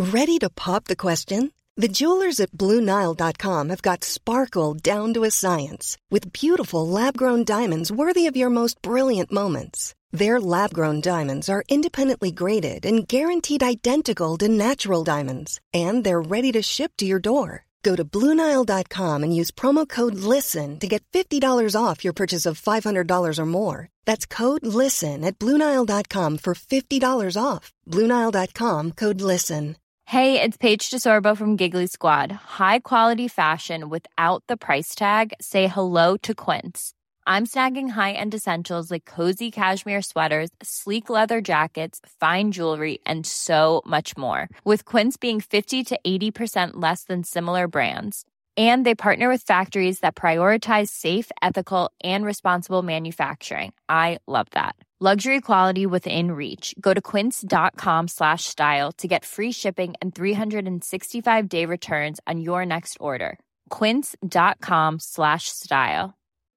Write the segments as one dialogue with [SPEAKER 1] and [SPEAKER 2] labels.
[SPEAKER 1] Ready to pop the question? The jewelers at BlueNile.com have got sparkle down to a science with beautiful lab-grown diamonds worthy of your most brilliant moments. Their lab-grown diamonds are independently graded and guaranteed identical to natural diamonds, and they're ready to ship to your door. Go to BlueNile.com and use promo code LISTEN to get $50 off your purchase of $500 or more. That's code LISTEN at BlueNile.com for $50 off. BlueNile.com, code LISTEN.
[SPEAKER 2] Hey, it's Paige DeSorbo from Giggly Squad. High quality fashion without the price tag. Say hello to Quince. I'm snagging high-end essentials like cozy cashmere sweaters, sleek leather jackets, fine jewelry, and so much more. With Quince being 50 to 80% less than similar brands. And they partner with factories that prioritize safe, ethical, and responsible manufacturing. I love that. Luxury quality within reach. Go to quince.com/style to get free shipping and 365-day returns on your next order. Quince.com/style.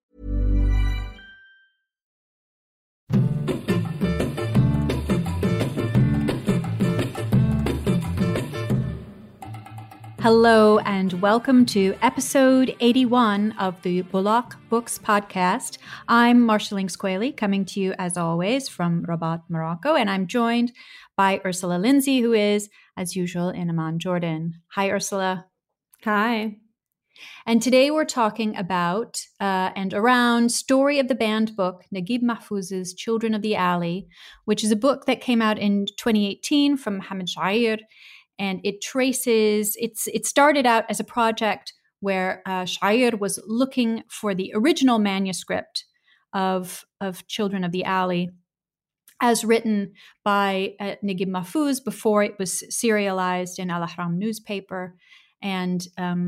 [SPEAKER 3] Hello and welcome to episode 81 of the Bullock Books podcast. I'm Marshalling Squaley, coming to you as always from Rabat, Morocco, and I'm joined by Ursula Lindsay, who is, as usual, in Amman, Jordan. Hi, Ursula.
[SPEAKER 4] Hi.
[SPEAKER 3] And today we're talking about and around Story of the Banned book, Naguib Mahfouz's Children of the Alley, which is a book that came out in 2018 from Mohammed Sha'air. And it started out as a project where Sha'air was looking for the original manuscript of Children of the Alley as written by Naguib Mahfouz before it was serialized in Al Ahram newspaper. And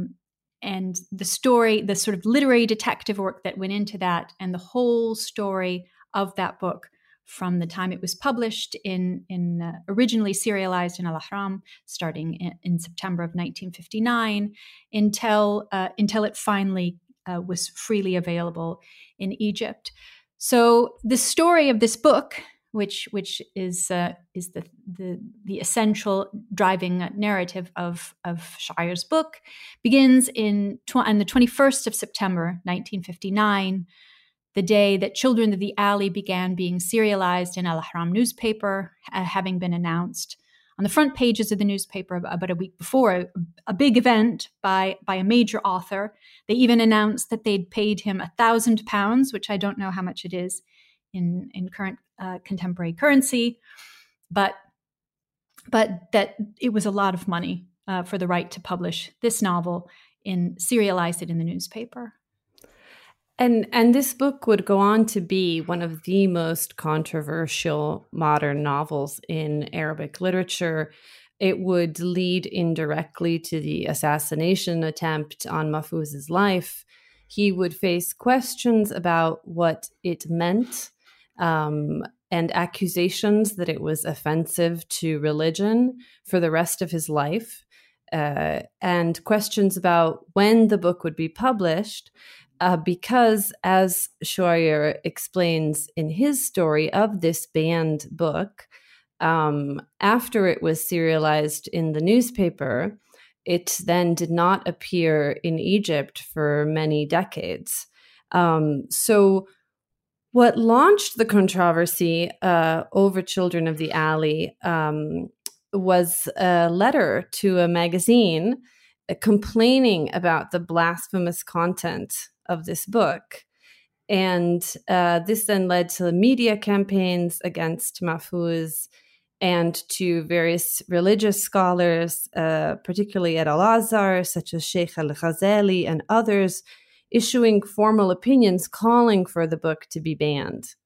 [SPEAKER 3] the story, the sort of literary detective work that went into that, and the whole story of that book from the time it was published originally serialized in Al Ahram, starting in September of 1959, until it finally was freely available in Egypt. So the story of this book, which is the essential driving narrative of Sha'air's book, begins on the 21st of September, 1959. The day that Children of the Alley began being serialized in Al Ahram newspaper, having been announced on the front pages of the newspaper about a week before, a big event by a major author. They even announced that they'd paid him £1,000, which I don't know how much it is in current contemporary currency, but that it was a lot of money for the right to publish this novel and serialize it in the newspaper.
[SPEAKER 4] And this book would go on to be one of the most controversial modern novels in Arabic literature. It would lead indirectly to the assassination attempt on Mahfouz's life. He would face questions about what it meant, and accusations that it was offensive to religion for the rest of his life, and questions about when the book would be published. Because, as Sha'air explains in his story of this banned book, after it was serialized in the newspaper, it then did not appear in Egypt for many decades. So what launched the controversy over Children of the Alley was a letter to a magazine complaining about the blasphemous content of this book. And this then led to media campaigns against Mahfouz and to various religious scholars, particularly at Al-Azhar, such as Sheikh Al-Ghazali and others, issuing formal opinions calling for the book to be banned.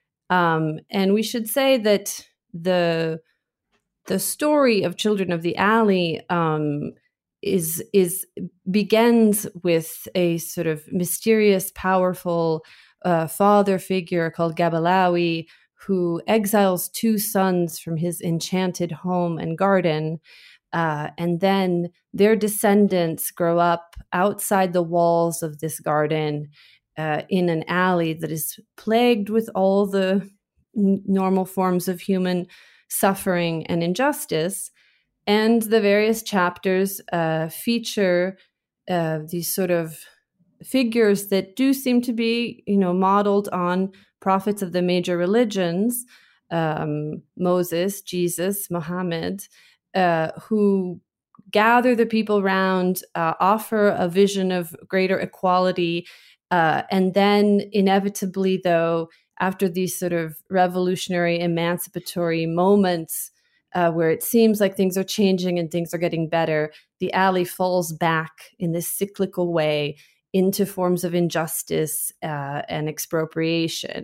[SPEAKER 4] And we should say that the story of Children of the Alley begins with a sort of mysterious, powerful father figure called Gabalawi, who exiles two sons from his enchanted home and garden, and then their descendants grow up outside the walls of this garden in an alley that is plagued with all the normal forms of human suffering and injustice. And the various chapters feature these sort of figures that do seem to be, modeled on prophets of the major religions, Moses, Jesus, Muhammad, who gather the people round, offer a vision of greater equality, and then inevitably, though, after these sort of revolutionary, emancipatory moments where it seems like things are changing and things are getting better, the alley falls back in this cyclical way into forms of injustice and expropriation.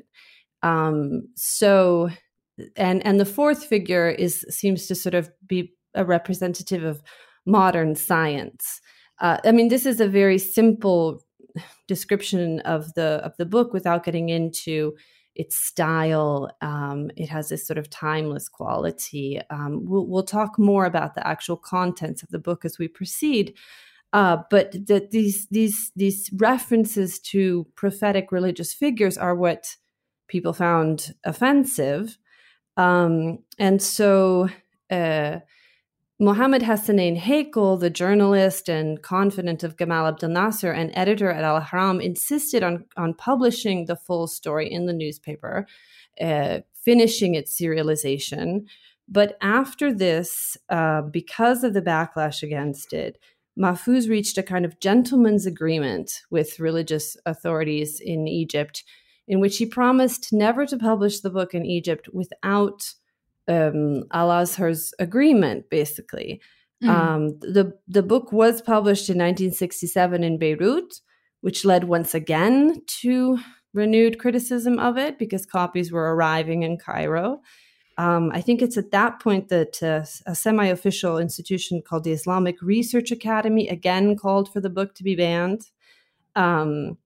[SPEAKER 4] So, the fourth figure seems to sort of be a representative of modern science. This is a very simple description of the book without getting into its style. It has this sort of timeless quality. We'll talk more about the actual contents of the book as we proceed. But these references to prophetic religious figures are what people found offensive. And so Mohammed Hassanein Haikal, the journalist and confidant of Gamal Abdel Nasser and editor at Al-Ahram, insisted on publishing the full story in the newspaper, finishing its serialization. But after this, because of the backlash against it, Mahfouz reached a kind of gentleman's agreement with religious authorities in Egypt, in which he promised never to publish the book in Egypt without Al-Azhar's agreement, basically. The book was published in 1967 in Beirut, which led once again to renewed criticism of it because copies were arriving in Cairo. I think it's at that point that a semi-official institution called the Islamic Research Academy again called for the book to be banned. When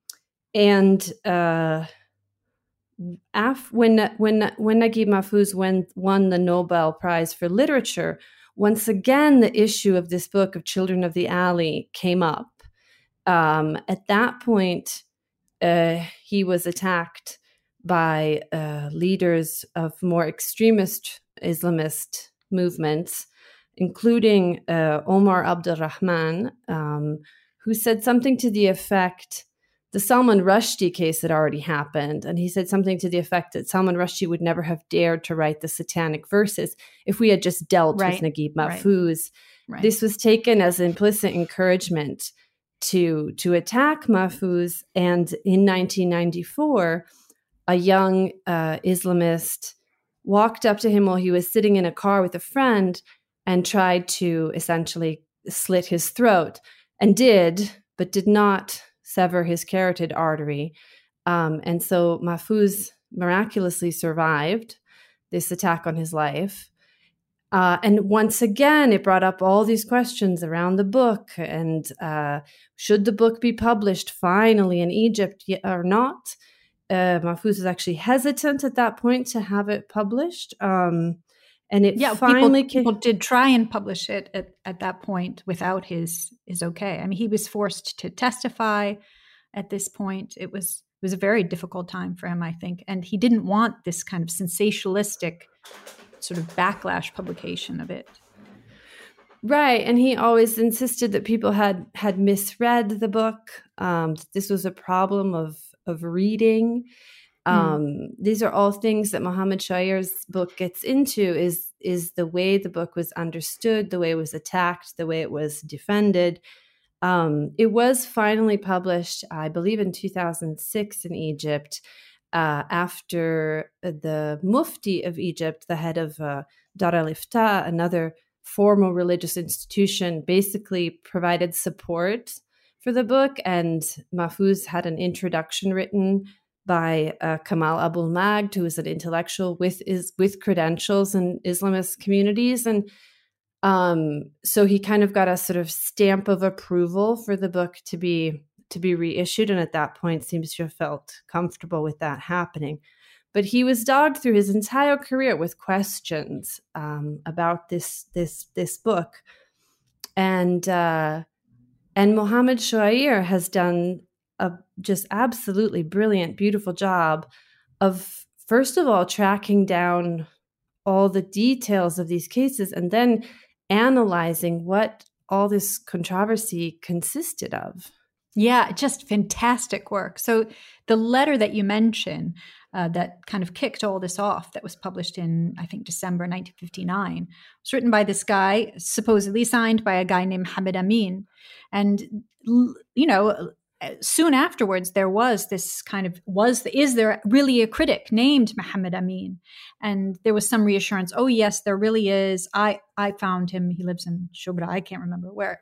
[SPEAKER 4] Naguib Mahfouz won the Nobel Prize for Literature, once again the issue of this book of Children of the Alley came up. At that point, he was attacked by leaders of more extremist Islamist movements, including Omar Abdulrahman, who said something to the effect, the Salman Rushdie case had already happened, and he said something to the effect that Salman Rushdie would never have dared to write the satanic verses if we had just dealt with Naguib Mahfouz. Right. This was taken as implicit encouragement to attack Mahfouz, and in 1994, a young Islamist walked up to him while he was sitting in a car with a friend and tried to essentially slit his throat, and did, but did not sever his carotid artery. And so Mahfouz miraculously survived this attack on his life. And once again, it brought up all these questions around the book, and should the book be published finally in Egypt or not? Mahfouz was actually hesitant at that point to have it published. And it finally
[SPEAKER 3] people did try and publish it at that point without his okay. I mean, he was forced to testify at this point. It was a very difficult time for him, I think. And he didn't want this kind of sensationalistic sort of backlash publication of it.
[SPEAKER 4] Right. And he always insisted that people had misread the book. This was a problem of reading. These are all things that Mohammed Shair's book gets into, is the way the book was understood, the way it was attacked, the way it was defended. It was finally published, I believe, in 2006 in Egypt, after the Mufti of Egypt, the head of Dar al-Ifta, another formal religious institution, basically provided support for the book. And Mahfouz had an introduction written by Kamal Abul Magd, who is an intellectual with credentials in Islamist communities. And so he kind of got a sort of stamp of approval for the book to be reissued, and at that point seems to have felt comfortable with that happening. But he was dogged through his entire career with questions about this book, and Mohammed Shair has done a just absolutely brilliant, beautiful job of, first of all, tracking down all the details of these cases, and then analyzing what all this controversy consisted of.
[SPEAKER 3] Yeah, just fantastic work. So the letter that you mention that kind of kicked all this off, that was published in, I think, December 1959, was written by this guy, supposedly signed by a guy named Mohammed Amin. And, soon afterwards, there was this kind of, is there really a critic named Mohammed Amin? And there was some reassurance, oh, yes, there really is. I found him. He lives in Shubra. I can't remember where.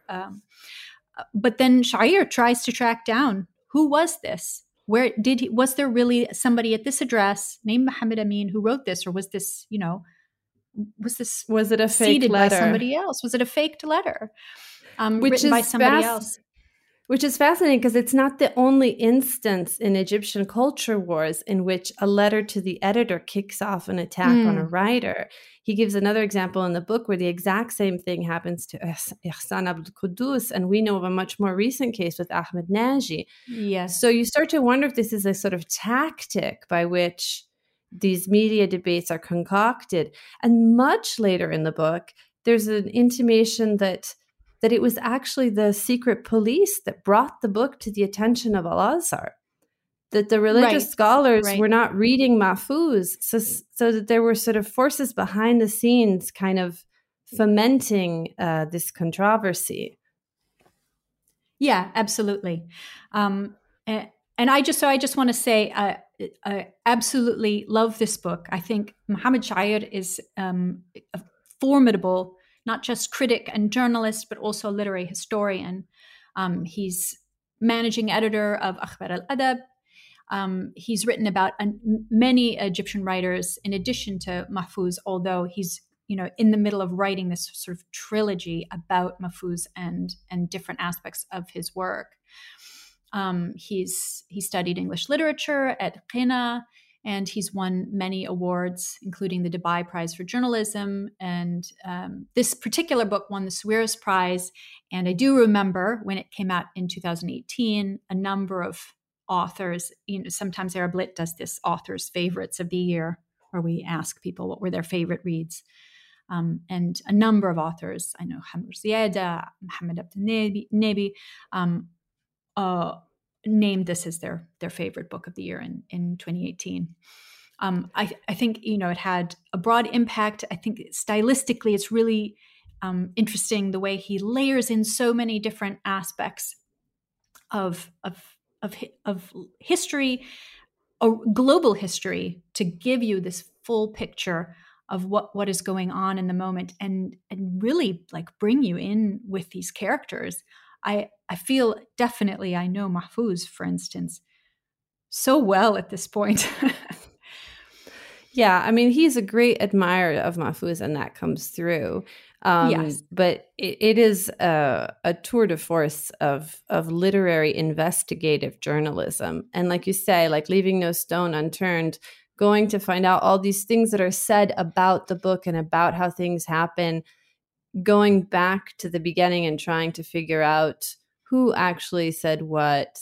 [SPEAKER 3] But then Sha'ir tries to track down, who was this? Was there really somebody at this address named Mohammed Amin who wrote this? Or was this, was it
[SPEAKER 4] a fake letter
[SPEAKER 3] by somebody else? Was it a faked letter
[SPEAKER 4] written
[SPEAKER 3] by somebody else?
[SPEAKER 4] Which is fascinating because it's not the only instance in Egyptian culture wars in which a letter to the editor kicks off an attack on a writer. He gives another example in the book where the exact same thing happens to Ihsan Abdul Qudus, and we know of a much more recent case with Ahmed Naji.
[SPEAKER 3] Yes.
[SPEAKER 4] So you start to wonder if this is a sort of tactic by which these media debates are concocted. And much later in the book, there's an intimation that it was actually the secret police that brought the book to the attention of Al-Azhar, that the religious scholars were not reading Mahfouz, so that there were sort of forces behind the scenes kind of fomenting this controversy.
[SPEAKER 3] Yeah, absolutely. And I just want to say, I absolutely love this book. I think Mohammed Sha'ir is a formidable, not just critic and journalist, but also literary historian. He's managing editor of Akhbar al-Adab. He's written about many Egyptian writers in addition to Mahfouz, although he's in the middle of writing this sort of trilogy about Mahfouz and different aspects of his work. He studied English literature at Qina, and he's won many awards, including the Dubai Prize for Journalism. And this particular book won the Suarez Prize. And I do remember when it came out in 2018, a number of authors, sometimes Arab Lit does this authors' favorites of the year, where we ask people what were their favorite reads. And a number of authors, I know Hamur Ziyada, Mohammed Abdel Nabi, named this as their favorite book of the year in 2018. I think, it had a broad impact. I think stylistically it's really interesting the way he layers in so many different aspects of history, or global history, to give you this full picture of what is going on in the moment, and really bring you in with these characters. I feel definitely I know Mahfouz, for instance, so well at this point.
[SPEAKER 4] Yeah, I mean, he's a great admirer of Mahfouz, and that comes through.
[SPEAKER 3] Yes.
[SPEAKER 4] But it is a tour de force of literary investigative journalism. And like you say, leaving no stone unturned, going to find out all these things that are said about the book and about how things happen, going back to the beginning and trying to figure out who actually said what.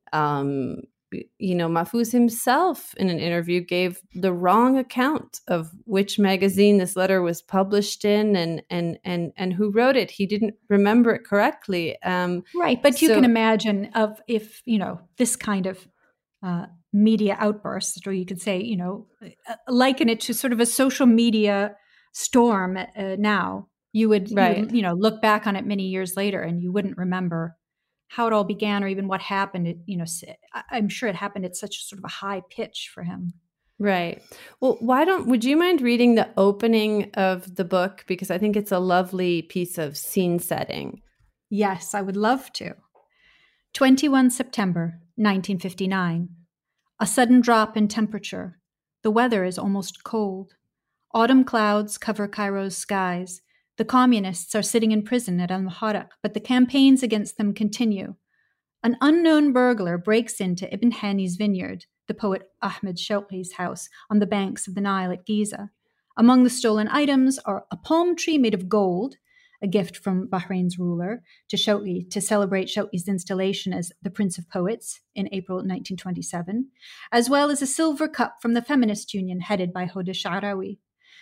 [SPEAKER 4] Mahfouz himself in an interview gave the wrong account of which magazine this letter was published in and who wrote it. He didn't remember it correctly.
[SPEAKER 3] Right. But you can imagine if this kind of media outburst, or you could say, liken it to sort of a social media storm now. You would look back on it many years later and you wouldn't remember how it all began or even what happened. I'm sure it happened at such sort of a high pitch for him.
[SPEAKER 4] Right. Well, would you mind reading the opening of the book? Because I think it's a lovely piece of scene setting.
[SPEAKER 3] Yes, I would love to. 21 September, 1959. A sudden drop in temperature. The weather is almost cold. Autumn clouds cover Cairo's skies. The communists are sitting in prison at Al-Muharraq, but the campaigns against them continue. An unknown burglar breaks into Ibn Hani's vineyard, the poet Ahmed Shawqi's house, on the banks of the Nile at Giza. Among the stolen items are a palm tree made of gold, a gift from Bahrain's ruler to Shawqi to celebrate Shawqi's installation as the Prince of Poets in April 1927, as well as a silver cup from the Feminist Union headed by Hoda Sha'rawi.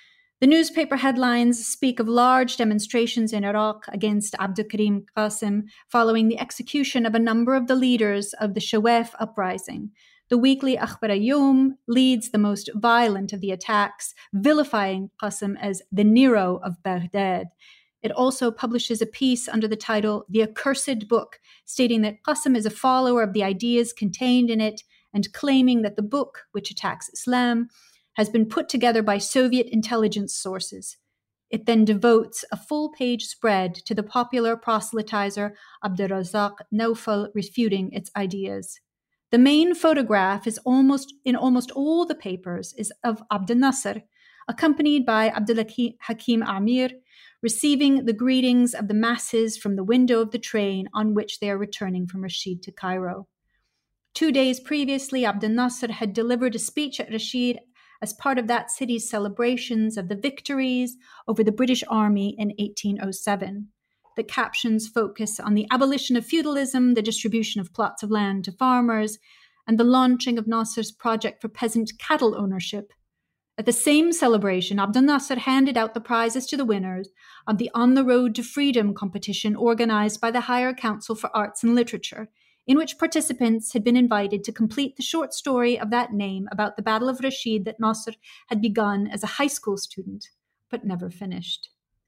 [SPEAKER 3] The newspaper headlines speak of large demonstrations in Iraq against Abdul Karim Qasim following the execution of a number of the leaders of the Shawaf uprising. The weekly Akhbar al-Yawm leads the most violent of the attacks, vilifying Qasim as the Nero of Baghdad. It also publishes a piece under the title The Accursed Book, stating that Qasim is a follower of the ideas contained in it and claiming that the book, which attacks Islam, has been put together by Soviet intelligence sources. It then devotes a full-page spread to the popular proselytizer Abdurrazzaq Naufal refuting its ideas. The main photograph is in almost all the papers is of Abdel Nasser, accompanied by Abdul Hakim Amir, receiving the greetings of the masses from the window of the train on which they are returning from Rashid to Cairo. 2 days previously, Abdel Nasser had delivered a speech at Rashid as part of that city's celebrations of the victories over the British Army in 1807. The captions focus on the abolition of feudalism, the distribution of plots of land to farmers, and the launching of Nasser's project for peasant cattle ownership. At the same celebration, Abdel Nasser handed out the prizes to the winners of the On the Road to Freedom competition organized by the Higher Council for Arts and Literature, in which participants had been invited to complete the short story of that name about the Battle of Rashid that Nasser had begun as a high school student, but never finished.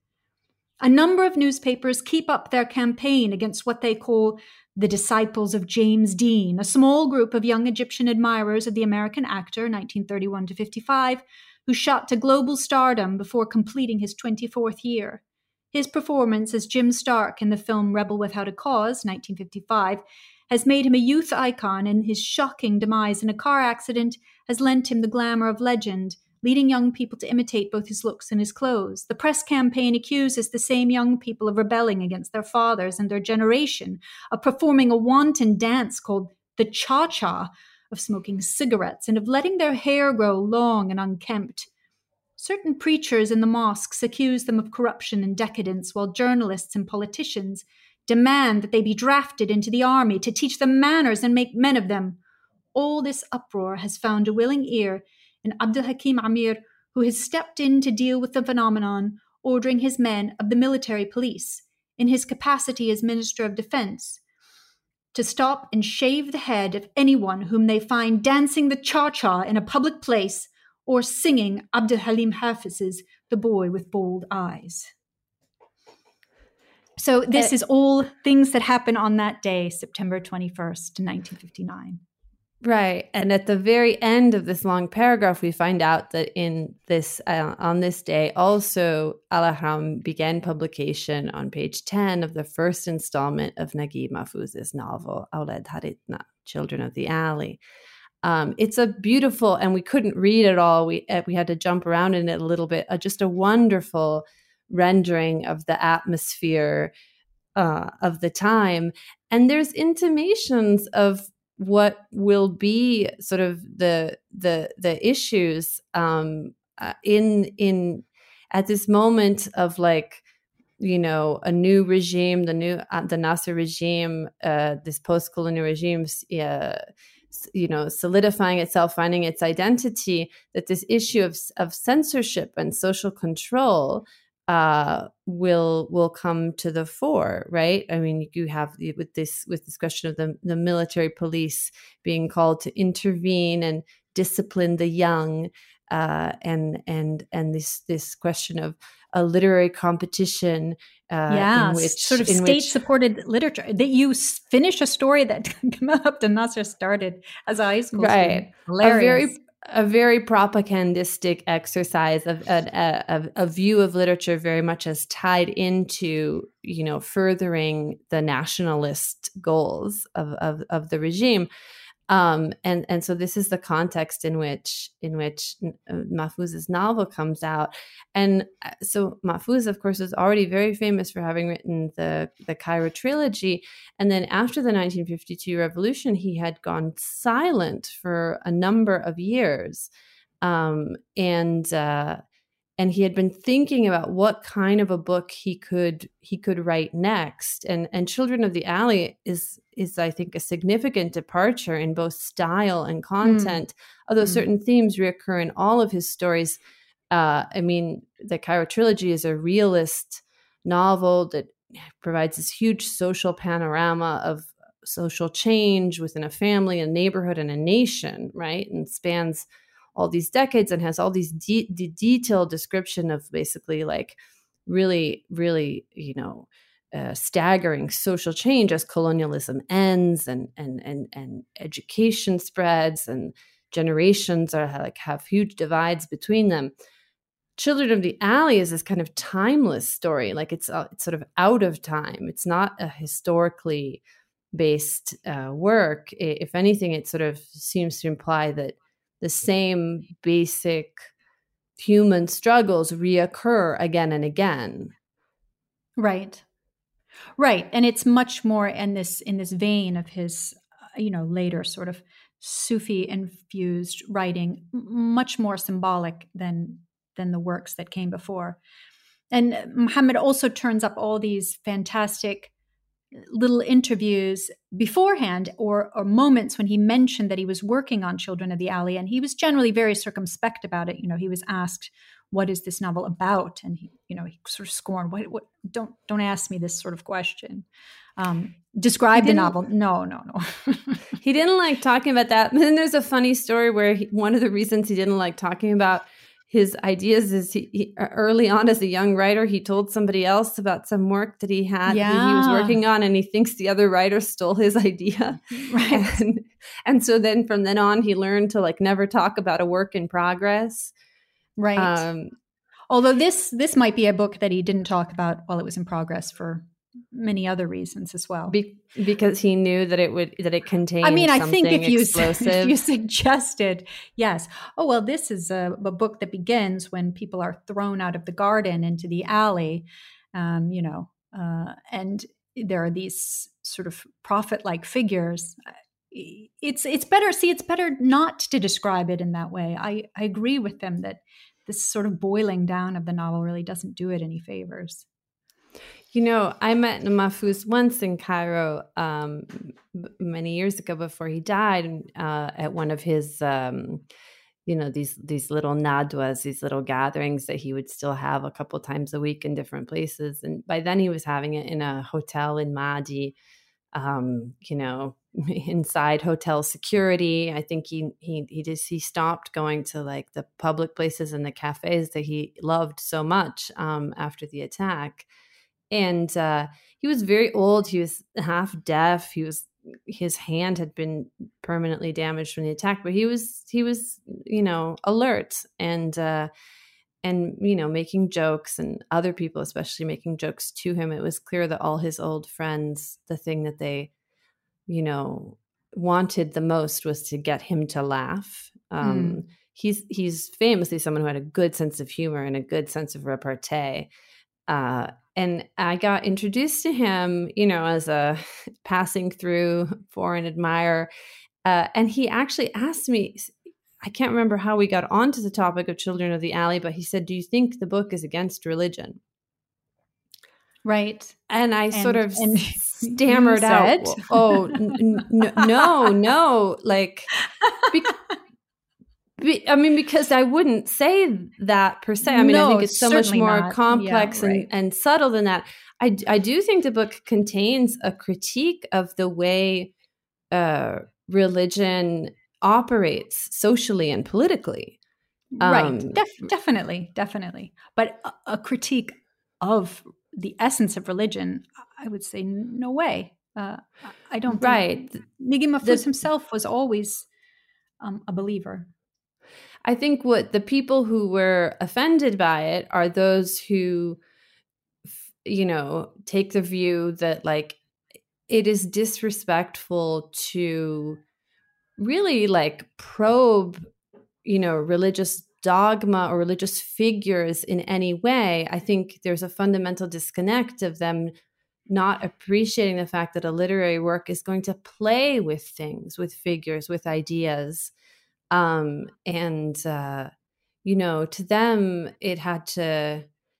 [SPEAKER 3] A number of newspapers keep up their campaign against what they call the Disciples of James Dean, a small group of young Egyptian admirers of the American actor, 1931 to 55, who shot to global stardom before completing his 24th year. His performance as Jim Stark in the film Rebel Without a Cause, 1955, has made him a youth icon, and his shocking demise in a car accident has lent him the glamour of legend, leading young people to imitate both his looks and his clothes. The press campaign accuses the same young people of rebelling against their fathers and their generation, of performing a wanton dance called the cha-cha, of smoking cigarettes, and of letting their hair grow long and unkempt. Certain preachers in the mosques accuse them of corruption and decadence, while journalists and politicians demand that they be drafted into the army to teach them manners and make men of them. All this uproar has found a willing ear in Abdul Hakim Amir, who has stepped in to deal with the phenomenon, ordering his men of the military police, in his capacity as Minister of Defense, to stop and shave the head of anyone whom they find dancing the cha-cha in a public place or singing Abdul Halim Hafiz's The Boy with Bold Eyes. So this is all things that happen on that day, September 21st, 1959.
[SPEAKER 4] Right. And at the very end of this long paragraph, we find out that in this on this day, also Al-Ahram began publication on page 10 of the first installment of Naguib Mahfouz's novel, Awlad Haritna, Children of the Alley. It's a beautiful, and we couldn't read it all. We had to jump around in it a little bit. Just a wonderful rendering of the atmosphere of the time. And there's intimations of what will be sort of the issues in at this moment of, like, you know, a new regime, the Nasser regime, this post-colonial regime, you know, solidifying itself, finding its identity, that this issue of censorship and social control will come to the fore, right? I mean, you have with this question of the military police being called to intervene and discipline the young, and this question of a literary competition, in which
[SPEAKER 3] sort of state-supported literature. That you finish a story that Abdel Nasser started as a high school student. Hilarious.
[SPEAKER 4] A very propagandistic exercise of a view of literature very much as tied into, you know, furthering the nationalist goals of the regime. And so this is the context in which Mahfouz's novel comes out. And so Mahfouz, of course, is already very famous for having written the Cairo trilogy. And then after the 1952 revolution, he had gone silent for a number of years. And he had been thinking about what kind of a book he could write next. And Children of the Alley is I think a significant departure in both style and content, although certain themes reoccur in all of his stories. I mean, the Cairo trilogy is a realist novel that provides this huge social panorama of social change within a family, a neighborhood, and a nation, right? And spans all these decades and has all these detailed description of basically like really, really, staggering social change as colonialism ends and education spreads and generations have huge divides between them. Children of the Alley is this kind of timeless story. Like it's sort of out of time. It's not a historically based work. If anything, it sort of seems to imply that the same basic human struggles reoccur again and again.
[SPEAKER 3] Right. And it's much more in this vein of his, later sort of Sufi infused writing, much more symbolic than the works that came before. And Muhammad also turns up all these fantastic little interviews beforehand or moments when he mentioned that he was working on Children of the Alley, and he was generally very circumspect about it. He was asked, "What is this novel about?" And he sort of scorned, "What? Don't ask me this sort of question." Describe the novel. No.
[SPEAKER 4] He didn't like talking about that. And then there's a funny story where one of the reasons he didn't like talking about his ideas is he early on as a young writer, he told somebody else about some work that he had that he was working on, and he thinks the other writer stole his idea.
[SPEAKER 3] Right.
[SPEAKER 4] And so then from then on, he learned to like never talk about a work in progress.
[SPEAKER 3] Right. Although this might be a book that he didn't talk about while it was in progress for many other reasons as well.
[SPEAKER 4] Because he knew that it contained.
[SPEAKER 3] I mean, I think if you suggested, yes, oh well, this is a book that begins when people are thrown out of the garden into the alley, and there are these sort of prophet-like figures. It's better. See, it's better not to describe it in that way. I agree with them that this sort of boiling down of the novel really doesn't do it any favors.
[SPEAKER 4] I met Mahfouz once in Cairo many years ago before he died at one of his, these little nadwas, these little gatherings that he would still have a couple times a week in different places. And by then he was having it in a hotel in Maadi, inside hotel security. I think he stopped going to like the public places and the cafes that he loved so much after the attack. And he was very old. He was half deaf. His hand had been permanently damaged from the attack, but he was alert and making jokes, and other people especially making jokes to him. It was clear that all his old friends, the thing that they wanted the most was to get him to laugh. He's famously someone who had a good sense of humor and a good sense of repartee. And I got introduced to him, as a passing through foreign admirer. And he actually asked me, I can't remember how we got onto the topic of Children of the Alley, but he said, "Do you think the book is against religion?"
[SPEAKER 3] Right.
[SPEAKER 4] And I sort of stammered out, "Oh, no, like, because I wouldn't say that per se. I mean, I think it's so much more complex and subtle than that. I do think the book contains a critique of the way religion operates socially and politically.
[SPEAKER 3] Right. Definitely. But a critique of the essence of religion, I would say no way. I don't think.
[SPEAKER 4] Right.
[SPEAKER 3] Naguib Mahfouz himself was always a believer.
[SPEAKER 4] I think what the people who were offended by it are those who, take the view that like it is disrespectful to really like probe, religious dogma or religious figures in any way. I think there's a fundamental disconnect of them not appreciating the fact that a literary work is going to play with things, with figures, with ideas. To them, it had to,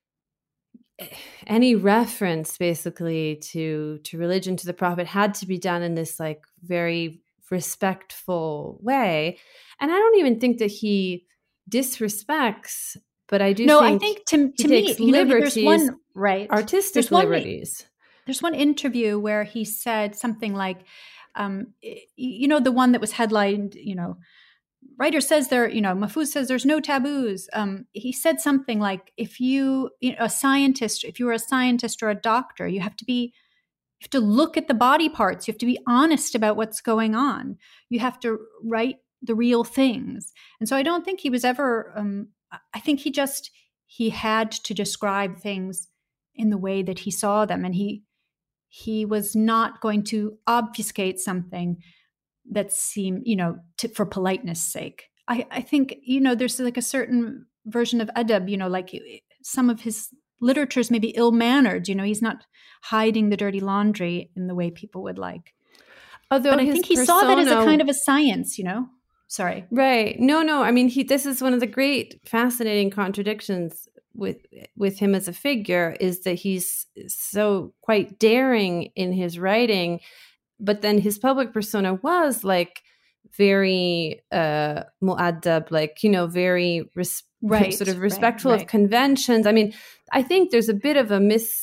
[SPEAKER 4] any reference basically to religion, to the prophet, had to be done in this like very respectful way. And I don't even think that he disrespects but I do
[SPEAKER 3] No,
[SPEAKER 4] think
[SPEAKER 3] I think to
[SPEAKER 4] he
[SPEAKER 3] me,
[SPEAKER 4] takes
[SPEAKER 3] there's
[SPEAKER 4] liberties,
[SPEAKER 3] one, right.
[SPEAKER 4] artistic
[SPEAKER 3] There's one,
[SPEAKER 4] liberties.
[SPEAKER 3] there's one interview where he said something like, the one that was headlined, writer says Mahfouz says there's no taboos. He said something like, if you were a scientist or a doctor, you have to look at the body parts. You have to be honest about what's going on. You have to write the real things. And so I don't think he was ever, I think he had to describe things in the way that he saw them. And he was not going to obfuscate something that seemed, for politeness sake. I think, there's like a certain version of adab, like some of his literature is maybe ill-mannered. He's not hiding the dirty laundry in the way people would like.
[SPEAKER 4] Although
[SPEAKER 3] but I think he saw that as a kind of a science, Sorry.
[SPEAKER 4] Right. No. I mean, this is one of the great, fascinating contradictions with him as a figure, is that he's so quite daring in his writing, but then his public persona was like very mu'addab, like, very sort of respectful of conventions. I mean, I think there's a bit of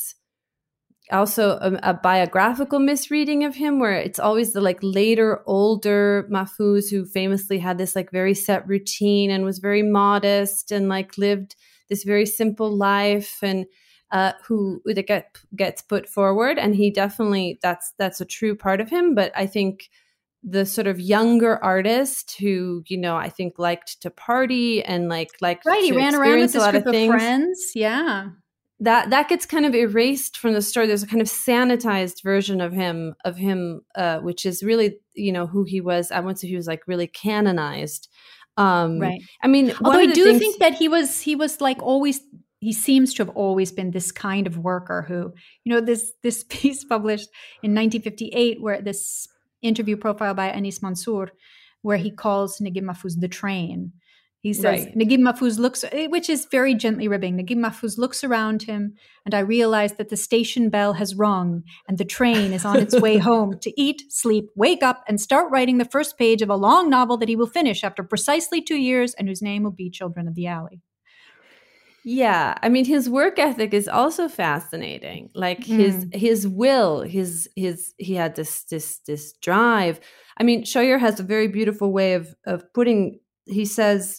[SPEAKER 4] a biographical misreading of him, where it's always the like later, older Mahfouz who famously had this like very set routine and was very modest and like lived this very simple life, and who gets put forward. And he definitely, that's a true part of him. But I think the sort of younger artist who, I think liked to party and liked
[SPEAKER 3] he
[SPEAKER 4] to
[SPEAKER 3] ran around with this group of
[SPEAKER 4] things,
[SPEAKER 3] friends. Yeah.
[SPEAKER 4] That gets kind of erased from the story. There's a kind of sanitized version of him, which is really, who he was. I won't say he was like really canonized.
[SPEAKER 3] Right.
[SPEAKER 4] I mean,
[SPEAKER 3] although I do think that he was like always, he seems to have always been this kind of worker who, this piece published in 1958, where this interview profile by Anis Mansour, where he calls Naguib Mahfouz the train. He says, Naguib Mahfouz looks, which is very gently ribbing, Naguib Mahfouz looks around him, and I realize that the station bell has rung and the train is on its way home to eat, sleep, wake up, and start writing the first page of a long novel that he will finish after precisely 2 years and whose name will be Children of the Alley.
[SPEAKER 4] Yeah, I mean, his work ethic is also fascinating. Like his will, he had this drive. I mean, Shoyer has a very beautiful way of putting. He says,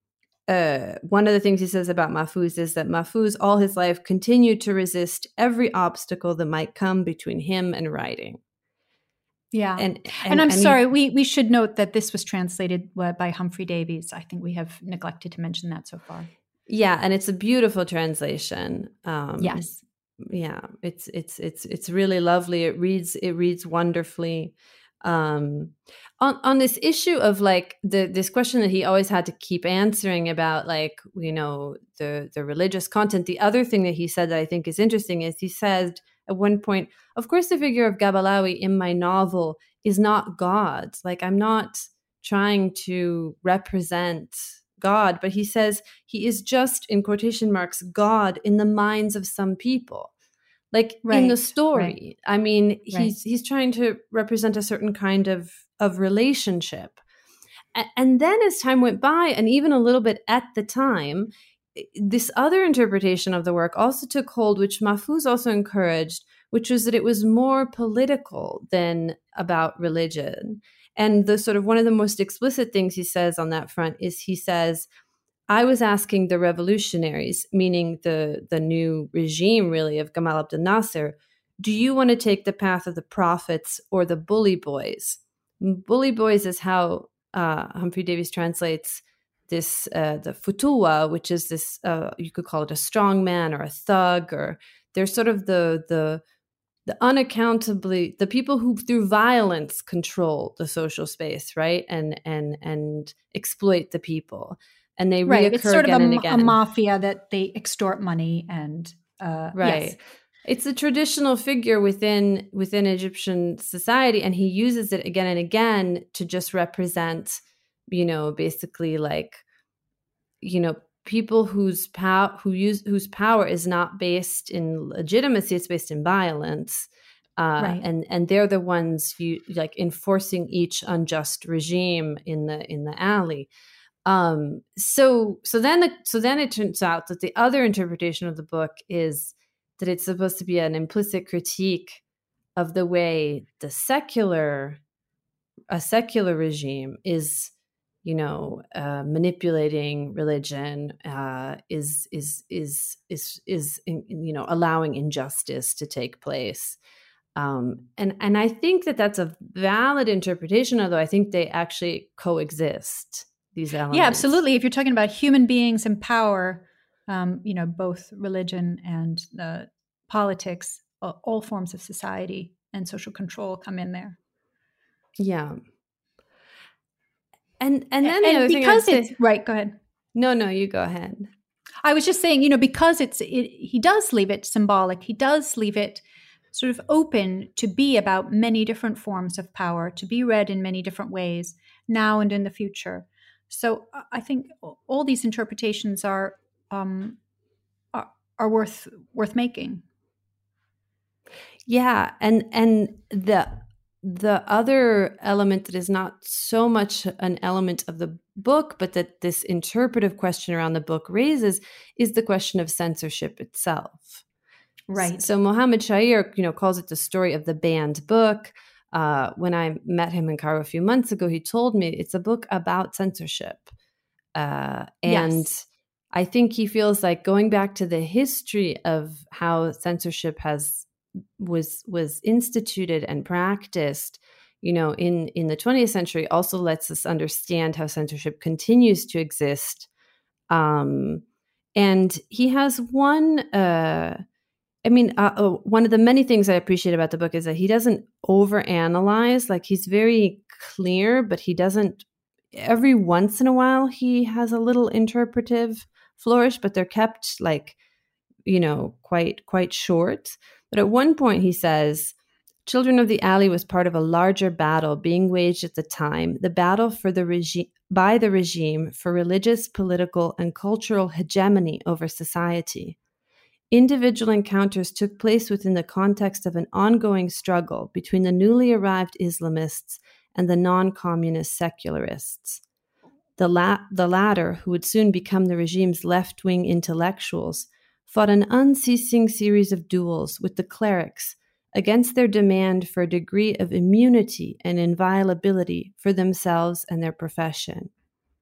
[SPEAKER 4] one of the things he says about Mahfouz is that Mahfouz all his life continued to resist every obstacle that might come between him and writing.
[SPEAKER 3] Yeah. And I'm sorry, we should note that this was translated by Humphrey Davies. I think we have neglected to mention that so far.
[SPEAKER 4] Yeah, and it's a beautiful translation.
[SPEAKER 3] Yes.
[SPEAKER 4] Yeah, it's really lovely. It reads wonderfully. On this issue of like this question that he always had to keep answering about, like, the religious content. The other thing that he said that I think is interesting is he said at one point, of course, the figure of Gabalawi in my novel is not God. Like, I'm not trying to represent God, but he says he is just, in quotation marks, God in the minds of some people. Like in the story, I mean, he's trying to represent a certain kind of relationship. And then as time went by, and even a little bit at the time, this other interpretation of the work also took hold, which Mahfouz also encouraged, which was that it was more political than about religion. And the sort of one of the most explicit things he says on that front is he says, I was asking the revolutionaries, meaning the new regime really of Gamal Abdel Nasser, do you want to take the path of the prophets or the bully boys? Bully boys is how Humphrey Davies translates this, the futuwa, which is this, you could call it a strong man or a thug, or they're sort of the unaccountably, the people who through violence control the social space, right? And exploit the people. And they reoccur
[SPEAKER 3] it's sort
[SPEAKER 4] again
[SPEAKER 3] of
[SPEAKER 4] and again.
[SPEAKER 3] A mafia that they extort money and yes.
[SPEAKER 4] It's a traditional figure within Egyptian society, and he uses it again and again to just represent, basically like, people whose power is not based in legitimacy; it's based in violence, and they're the ones enforcing each unjust regime in the alley. So then it turns out that the other interpretation of the book is that it's supposed to be an implicit critique of the way a secular regime is, manipulating religion, is allowing injustice to take place. And I think that that's a valid interpretation, although I think they actually coexist, these elements.
[SPEAKER 3] Yeah, absolutely. If you're talking about human beings and power, both religion and politics, all forms of society and social control come in there.
[SPEAKER 4] Yeah. And then the other thing I'd say,
[SPEAKER 3] right, go ahead.
[SPEAKER 4] No, you go ahead.
[SPEAKER 3] I was just saying, because he does leave it symbolic. He does leave it sort of open to be about many different forms of power, to be read in many different ways now and in the future. So I think all these interpretations are worth making.
[SPEAKER 4] Yeah, and the other element that is not so much an element of the book, but that this interpretive question around the book raises, is the question of censorship itself.
[SPEAKER 3] Right.
[SPEAKER 4] So Mohammed Shahir, calls it the story of the banned book. When I met him in Cairo a few months ago, he told me it's a book about censorship. And yes. I think he feels like going back to the history of how censorship was instituted and practiced, in the 20th century, also lets us understand how censorship continues to exist. And he has one of the many things I appreciate about the book is that he doesn't overanalyze. Like, he's very clear, but he doesn't. Every once in a while, he has a little interpretive flourish, but they're kept quite short. But at one point, he says, "Children of the Alley was part of a larger battle being waged at the time, the battle by the regime for religious, political, and cultural hegemony over society. Individual encounters took place within the context of an ongoing struggle between the newly arrived Islamists and the non-communist secularists. The latter, who would soon become the regime's left-wing intellectuals, fought an unceasing series of duels with the clerics against their demand for a degree of immunity and inviolability for themselves and their profession."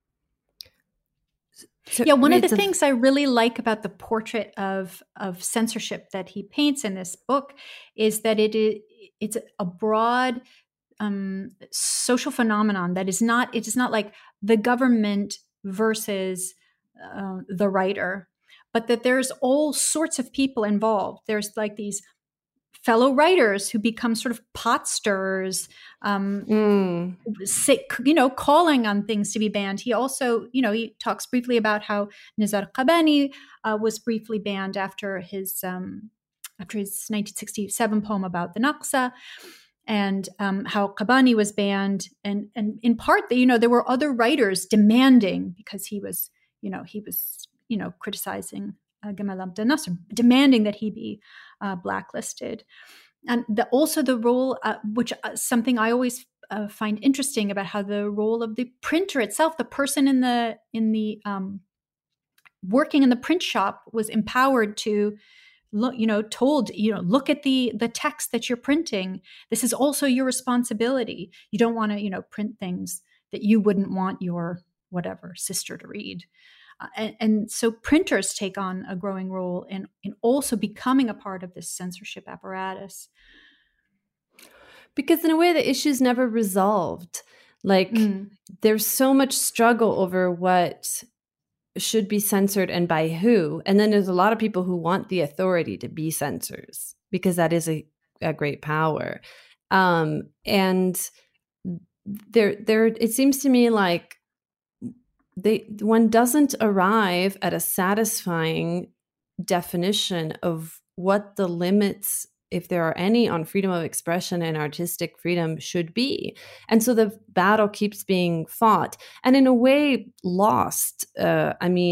[SPEAKER 3] So one of the things I really like about the portrait of censorship that he paints in this book is that it's a broad social phenomenon that is not like the government versus the writer, but that there's all sorts of people involved. There's like these fellow writers who become sort of pot stirrers, calling on things to be banned. He also, he talks briefly about how Nizar Qabbani was briefly banned after his 1967 poem about the Naqsa, and how Qabbani was banned, and in part, there were other writers demanding, because he was criticizing Gamal Abdel Nasser, demanding that he be blacklisted. And also the role, which something I always find interesting about how the role of the printer itself, the person in the working in the print shop, was empowered to look at the text that you're printing. This is also your responsibility. You don't want to print things that you wouldn't want your whatever sister to read. And so printers take on a growing role in also becoming a part of this censorship apparatus.
[SPEAKER 4] Because in a way, the issue's never resolved. There's so much struggle over what should be censored and by who. And then there's a lot of people who want the authority to be censors, because that is a great power. And there, it seems to me like one doesn't arrive at a satisfying definition of what the limits, if there are any, on freedom of expression and artistic freedom should be. And so the battle keeps being fought and in a way lost. There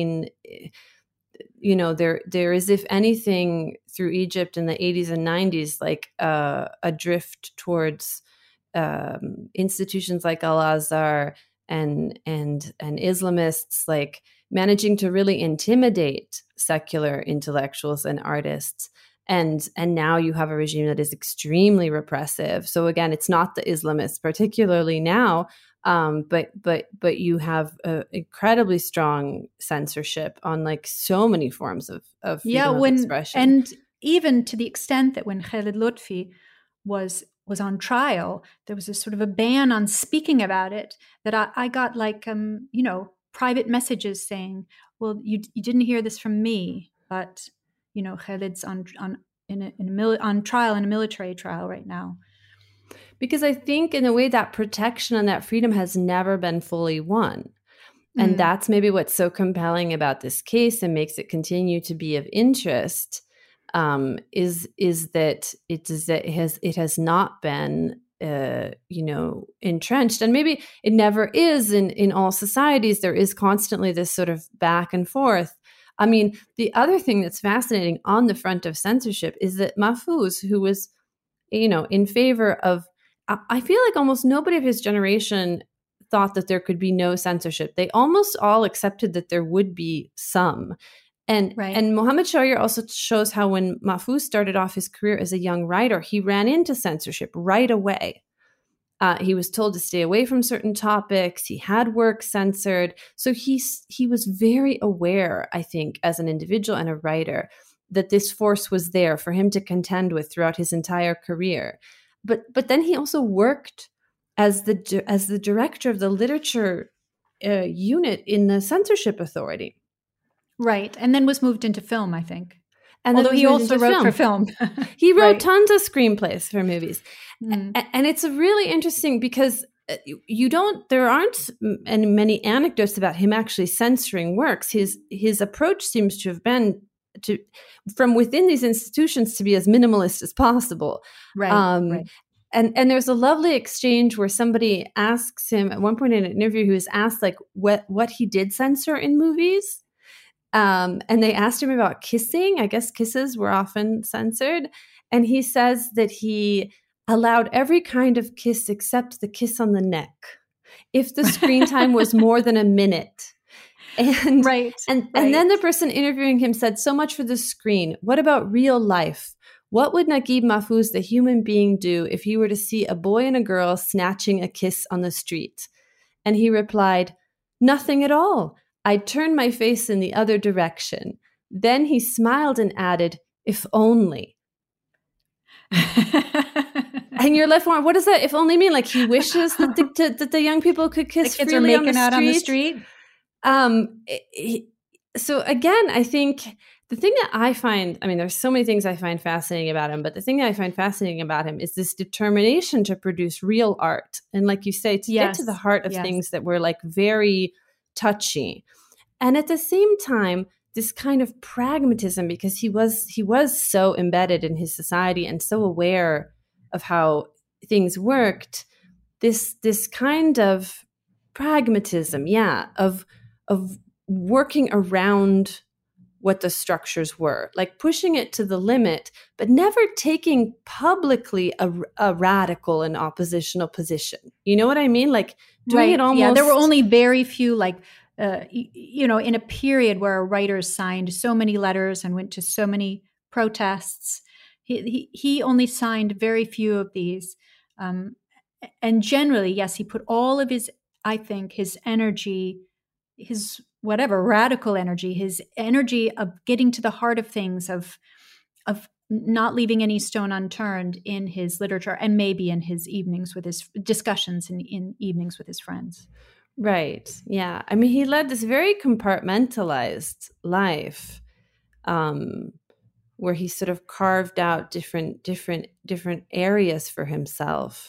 [SPEAKER 4] is, if anything, through Egypt in the 80s and 90s, like a drift towards institutions like Al-Azhar and Islamists, like managing to really intimidate secular intellectuals and artists. And now you have a regime that is extremely repressive. So again, it's not the Islamists, particularly now, but you have incredibly strong censorship on like so many forms of freedom of expression.
[SPEAKER 3] And even to the extent that when Khaled Lotfi was on trial, there was a sort of a ban on speaking about it, that I got like, private messages saying, well, you didn't hear this from me, but, Khaled's on trial, in a military trial right now.
[SPEAKER 4] Because I think in a way that protection and that freedom has never been fully won. And that's maybe what's so compelling about this case and makes it continue to be of interest, is that it has not been entrenched. And maybe it never is in all societies. There is constantly this sort of back and forth. I mean, the other thing that's fascinating on the front of censorship is that Mahfouz, who was, in favor of, I feel like almost nobody of his generation thought that there could be no censorship. They almost all accepted that there would be some. And Mohammed Shahriar also shows how when Mahfouz started off his career as a young writer, he ran into censorship right away. He was told to stay away from certain topics. He had work censored. So he was very aware, I think, as an individual and a writer, that this force was there for him to contend with throughout his entire career. But then he also worked as the director of the literature unit in the censorship authority.
[SPEAKER 3] Right. And then was moved into film, I think.
[SPEAKER 4] And
[SPEAKER 3] although he also wrote for film.
[SPEAKER 4] He wrote tons of screenplays for movies. And it's a really interesting, because there aren't many anecdotes about him actually censoring works. His approach seems to have been from within these institutions to be as minimalist as possible.
[SPEAKER 3] Right.
[SPEAKER 4] And there's a lovely exchange where somebody asks him at one point in an interview, he was asked like what he did censor in movies. And they asked him about kissing. I guess kisses were often censored. And he says that he allowed every kind of kiss except the kiss on the neck, if the screen time was more than a minute. And then the person interviewing him said, so much for the screen. What about real life? What would Naguib Mahfouz, the human being, do if he were to see a boy and a girl snatching a kiss on the street? And he replied, nothing at all. I'd turn my face in the other direction. Then he smiled and added, if only. And you're left wondering, what does that if only mean? Like he wishes that the young people could kiss
[SPEAKER 3] the kids
[SPEAKER 4] freely
[SPEAKER 3] are making out on the street?
[SPEAKER 4] So again, I think the thing that I find, I mean, there's so many things I find fascinating about him, but the thing that I find fascinating about him is this determination to produce real art. And like you say, to get to the heart of things that were like very touchy. And at the same time, this kind of pragmatism, because he was so embedded in his society and so aware of how things worked, this kind of pragmatism, of working around what the structures were, like pushing it to the limit, but never taking publicly a radical and oppositional position. You know what I mean? Like doing it almost.
[SPEAKER 3] Yeah, there were only very few, like, in a period where writers signed so many letters and went to so many protests. He only signed very few of these. And generally, yes, he put all of his, I think, his energy, his whatever radical energy, his energy of getting to the heart of things, of not leaving any stone unturned in his literature, and maybe in his evenings with his discussions in evenings with his friends.
[SPEAKER 4] Right. Yeah. I mean, he led this very compartmentalized life, where he sort of carved out different areas for himself.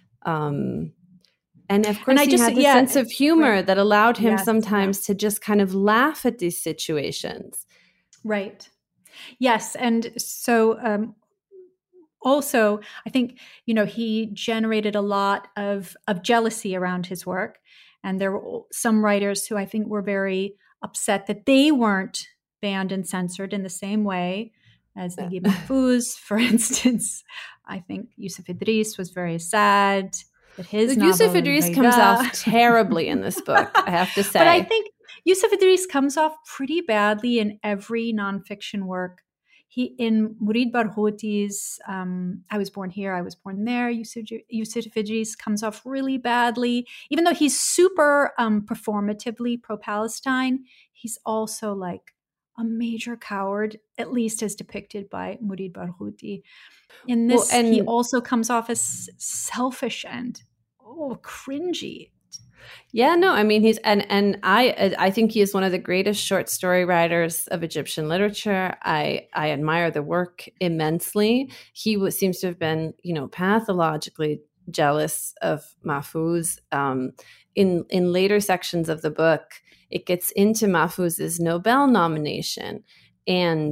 [SPEAKER 4] And of course, he had a sense of humor that allowed him sometimes to just kind of laugh at these situations.
[SPEAKER 3] Right. Yes. And so also, I think, he generated a lot of jealousy around his work. And there were some writers who I think were very upset that they weren't banned and censored in the same way as Naguib Mahfouz, for instance. I think Yusuf Idris was very sad. that his
[SPEAKER 4] Yusuf
[SPEAKER 3] novel
[SPEAKER 4] Idris
[SPEAKER 3] Al
[SPEAKER 4] comes
[SPEAKER 3] Bayda-
[SPEAKER 4] off terribly in this book, I have to say.
[SPEAKER 3] But I think Yusuf Idris comes off pretty badly in every nonfiction work. He in Murid Barghouti's I Was Born Here, I Was Born There, Yusuf Idris comes off really badly. Even though he's super performatively pro-Palestine, he's also like a major coward, at least as depicted by Murid Barghouti. In this, he also comes off as selfish and cringy.
[SPEAKER 4] Yeah, no, I mean I think he is one of the greatest short story writers of Egyptian literature. I admire the work immensely. He seems to have been, pathologically jealous of Mahfouz. In later sections of the book, it gets into Mahfouz's Nobel nomination. And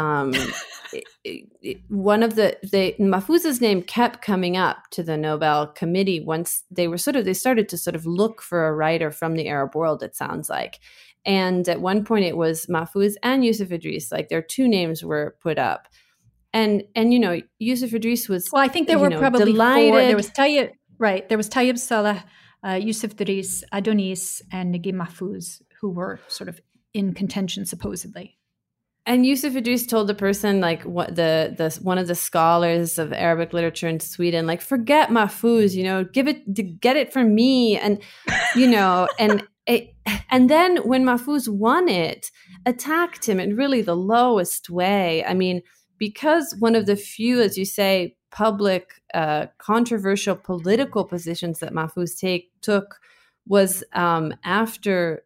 [SPEAKER 4] one of the Mahfouz's name kept coming up to the Nobel Committee once they started to sort of look for a writer from the Arab world, it sounds like. And at one point it was Mahfouz and Yusuf Idris, like their two names were put up. And Yusuf Idris was,
[SPEAKER 3] well, I think there were probably
[SPEAKER 4] delighted.
[SPEAKER 3] Four. There was Tayyib, right? There was Tayyib Saleh, Yusuf Idris, Adonis, and Naguib Mahfouz, who were sort of in contention supposedly.
[SPEAKER 4] And Yusuf Idris told the person, like what the one of the scholars of Arabic literature in Sweden, like, forget Mahfouz, get it from me, and and then when Mahfouz won it, attacked him in really the lowest way. I mean, because one of the few, as you say, public controversial political positions that Mahfouz took was after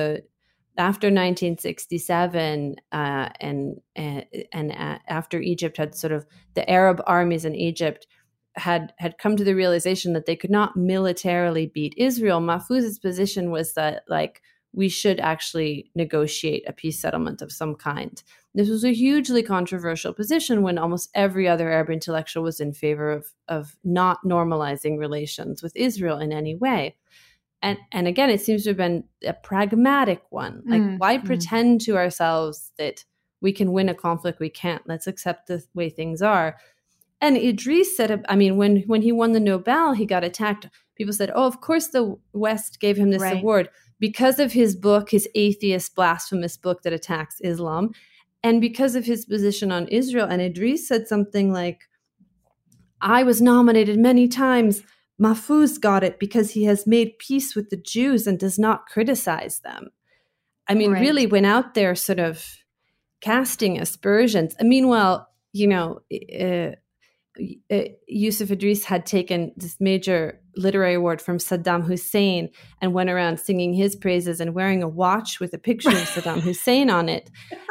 [SPEAKER 4] 1967 and after Egypt had sort of, the Arab armies in Egypt had come to the realization that they could not militarily beat Israel. Mahfouz's position was that, like, we should actually negotiate a peace settlement of some kind. This was a hugely controversial position when almost every other Arab intellectual was in favor of not normalizing relations with Israel in any way. And again, it seems to have been a pragmatic one. Like, why pretend to ourselves that we can win a conflict we can't? Let's accept the way things are. And Idris said, I mean, when he won the Nobel, he got attacked. People said, oh, of course the West gave him this award because of his book, his atheist, blasphemous book that attacks Islam, and because of his position on Israel. And Idris said something like, I was nominated many times. Mahfouz got it because he has made peace with the Jews and does not criticize them. I mean, really went out there sort of casting aspersions. Meanwhile, Yusuf Idris had taken this major literary award from Saddam Hussein and went around singing his praises and wearing a watch with a picture of Saddam Hussein on it.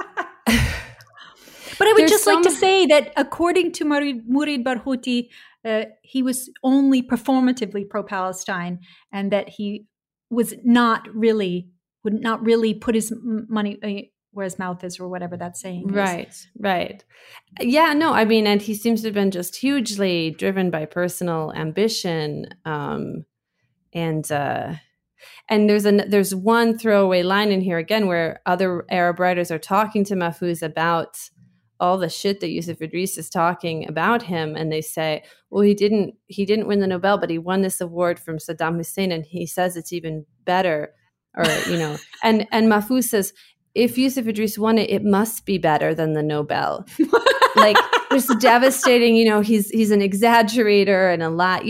[SPEAKER 3] But I would just like to say that according to Murid Barghouti, he was only performatively pro-Palestine, and that he would not really put his money where his mouth is, or whatever that saying is.
[SPEAKER 4] Right. Yeah, no, I mean, and he seems to have been just hugely driven by personal ambition. And there's one throwaway line in here again where other Arab writers are talking to Mahfouz about all the shit that Yusuf Idris is talking about him, and they say, well, he didn't win the Nobel, but he won this award from Saddam Hussein, and he says it's even better, or and Mahfouz says, if Yusuf Idris won it, it must be better than the Nobel. Like, it's devastating, he's an exaggerator and a lot,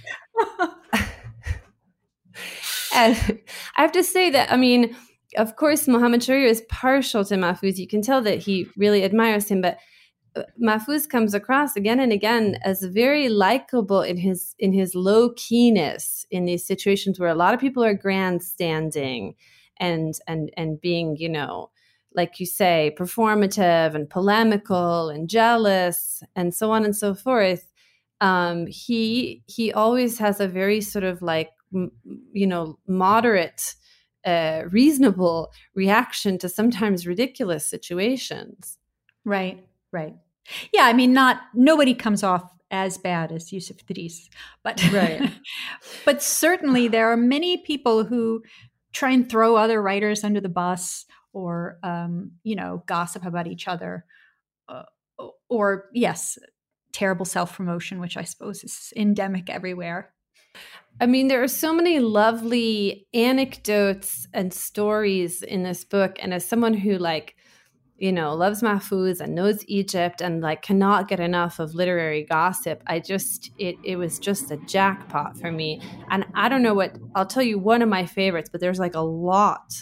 [SPEAKER 4] And I have to say that, I mean, of course, Mohammed Shahriar is partial to Mahfouz. You can tell that he really admires him, but Mahfouz comes across again and again as very likable in his low keyness in these situations where a lot of people are grandstanding and being, like you say, performative and polemical and jealous and so on and so forth. He always has a very sort of like, moderate, reasonable reaction to sometimes ridiculous situations.
[SPEAKER 3] Right. Yeah, I mean, nobody comes off as bad as Yusuf Idris, but but certainly there are many people who try and throw other writers under the bus, or gossip about each other, or terrible self-promotion, which I suppose is endemic everywhere.
[SPEAKER 4] I mean, there are so many lovely anecdotes and stories in this book. And as someone who loves Mahfouz and knows Egypt and cannot get enough of literary gossip, it was just a jackpot for me. And I don't know I'll tell you one of my favorites, but there's a lot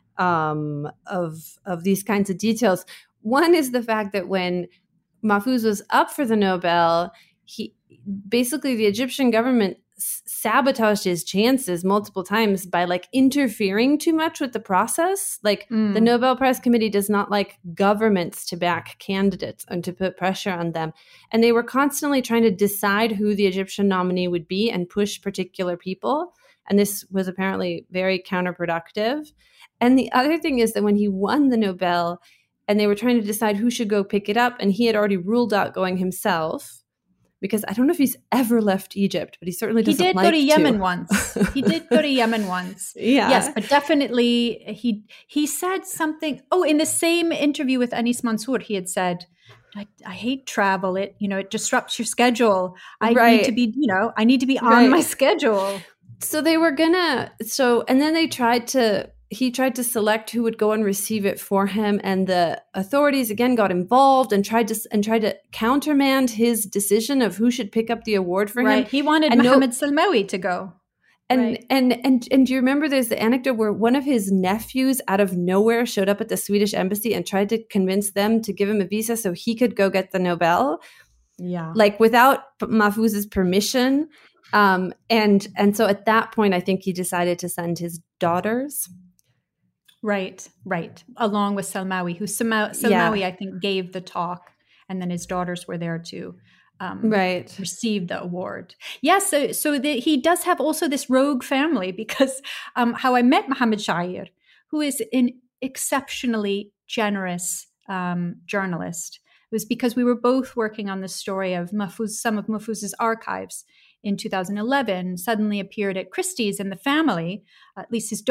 [SPEAKER 4] of these kinds of details. One is the fact that when Mahfouz was up for the Nobel, the Egyptian government sabotaged his chances multiple times by interfering too much with the process. The Nobel Prize Committee does not like governments to back candidates and to put pressure on them. And they were constantly trying to decide who the Egyptian nominee would be and push particular people. And this was apparently very counterproductive. And the other thing is that when he won the Nobel and they were trying to decide who should go pick it up, and he had already ruled out going himself, because I don't know if he's ever left Egypt, but he certainly doesn't like to.
[SPEAKER 3] He did go to Yemen once. He did go to Yemen once.
[SPEAKER 4] Yeah.
[SPEAKER 3] Yes, but definitely he said something. Oh, in the same interview with Anis Mansour, he had said, I hate travel. It disrupts your schedule. I need to be, I need to be on my schedule.
[SPEAKER 4] So they were and then he tried to select who would go and receive it for him, and the authorities again got involved and tried to countermand his decision of who should pick up the award for him.
[SPEAKER 3] He wanted Mohammed Salmawi to go.
[SPEAKER 4] And do you remember there's the anecdote where one of his nephews out of nowhere showed up at the Swedish embassy and tried to convince them to give him a visa so he could go get the Nobel?
[SPEAKER 3] Yeah.
[SPEAKER 4] Without Mahfouz's permission. And so at that point, I think he decided to send his daughters.
[SPEAKER 3] Right. Along with Salmawi, who Salmawi, I think, gave the talk, and then his daughters were there to receive the award. Yes, he does have also this rogue family, because how I met Mohammed Shahir, who is an exceptionally generous journalist, was because we were both working on the story of some of Mahfouz's archives in 2011, suddenly appeared at Christie's, and the family, at least his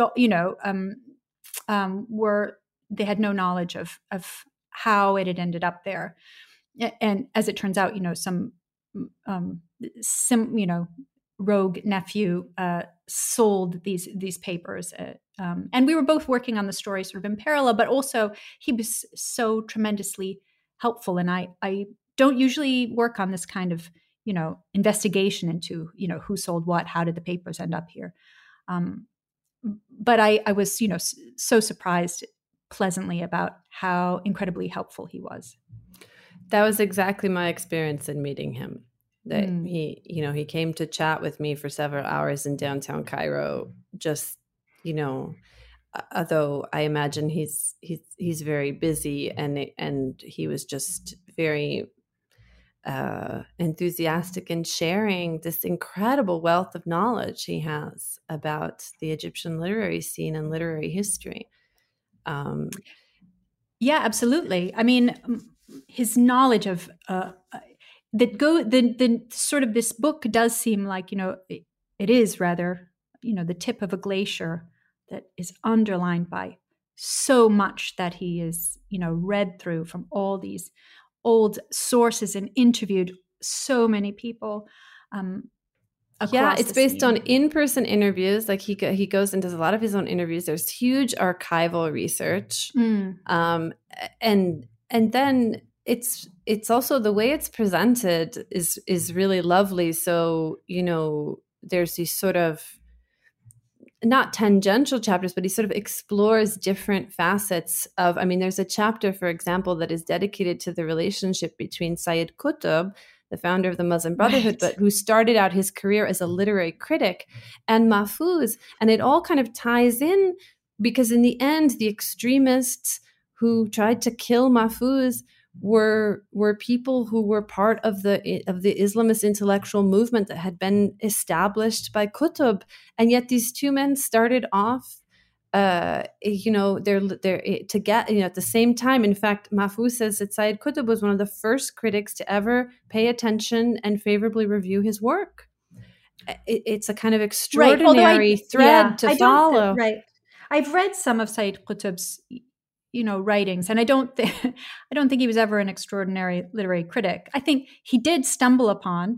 [SPEAKER 3] they had no knowledge of how it had ended up there. And as it turns out, some rogue nephew sold these papers. And we were both working on the story sort of in parallel, but also he was so tremendously helpful. And I don't usually work on this kind of, investigation into, who sold what, how did the papers end up here? But I was, so surprised pleasantly about how incredibly helpful he was.
[SPEAKER 4] That was exactly my experience in meeting him. That he came to chat with me for several hours in downtown Cairo. Just, although I imagine he's very busy, and he was just very enthusiastic in sharing this incredible wealth of knowledge he has about the Egyptian literary scene and literary history.
[SPEAKER 3] Yeah, absolutely. I mean, his knowledge of the sort of this book does seem like, it is rather, the tip of a glacier that is underlined by so much that he is, read through from all these old sources and interviewed so many people.
[SPEAKER 4] It's based on in-person interviews. He goes and does a lot of his own interviews. There's huge archival research, and then it's also the way it's presented is really lovely. So there's these sort of not tangential chapters, but he sort of explores different facets of, there's a chapter, for example, that is dedicated to the relationship between Sayyid Qutb, the founder of the Muslim Brotherhood, but who started out his career as a literary critic, and Mahfouz. And it all kind of ties in, because in the end, the extremists who tried to kill Mahfouz were people who were part of the Islamist intellectual movement that had been established by Qutb, and yet these two men started off, they're together, at the same time. In fact, Mahfouz says that Sayyid Qutb was one of the first critics to ever pay attention and favorably review his work. It's a kind of extraordinary thread to follow.
[SPEAKER 3] I've read some of Sayyid Qutb's writings, and I don't think he was ever an extraordinary literary critic. I think he did stumble upon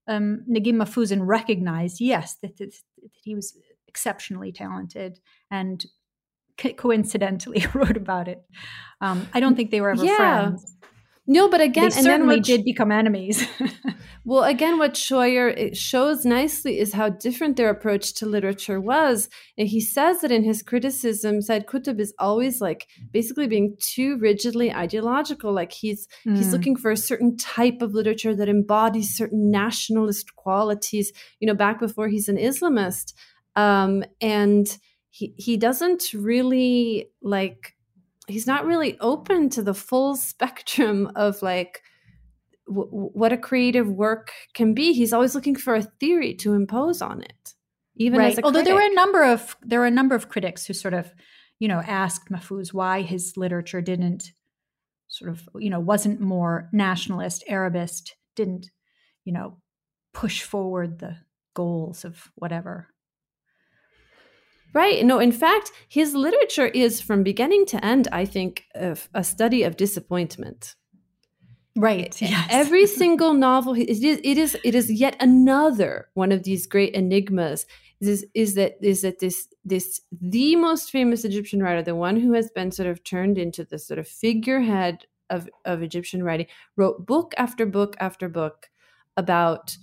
[SPEAKER 3] Naguib Mahfouz and recognized, yes, that he was exceptionally talented and coincidentally wrote about it. I don't think they were ever friends.
[SPEAKER 4] No, but again,
[SPEAKER 3] they certainly did become enemies.
[SPEAKER 4] Well, again, what Scheuer shows nicely is how different their approach to literature was. And he says that in his criticism, Said Qutb is always like basically being too rigidly ideological. Like he's looking for a certain type of literature that embodies certain nationalist qualities, back before he's an Islamist. And he doesn't really he's not really open to the full spectrum of what a creative work can be. He's always looking for a theory to impose on it, even as a
[SPEAKER 3] Although
[SPEAKER 4] critic.
[SPEAKER 3] there were a number of critics who sort of, asked Mahfouz why his literature didn't sort of, wasn't more nationalist, Arabist, didn't, push forward the goals of whatever.
[SPEAKER 4] Right. No, in fact, his literature is from beginning to end, I think, a study of disappointment.
[SPEAKER 3] Right. Yes.
[SPEAKER 4] Every single novel, it is yet another one of these great enigmas. Is that the most famous Egyptian writer, the one who has been sort of turned into the sort of figurehead of Egyptian writing, wrote book after book after book about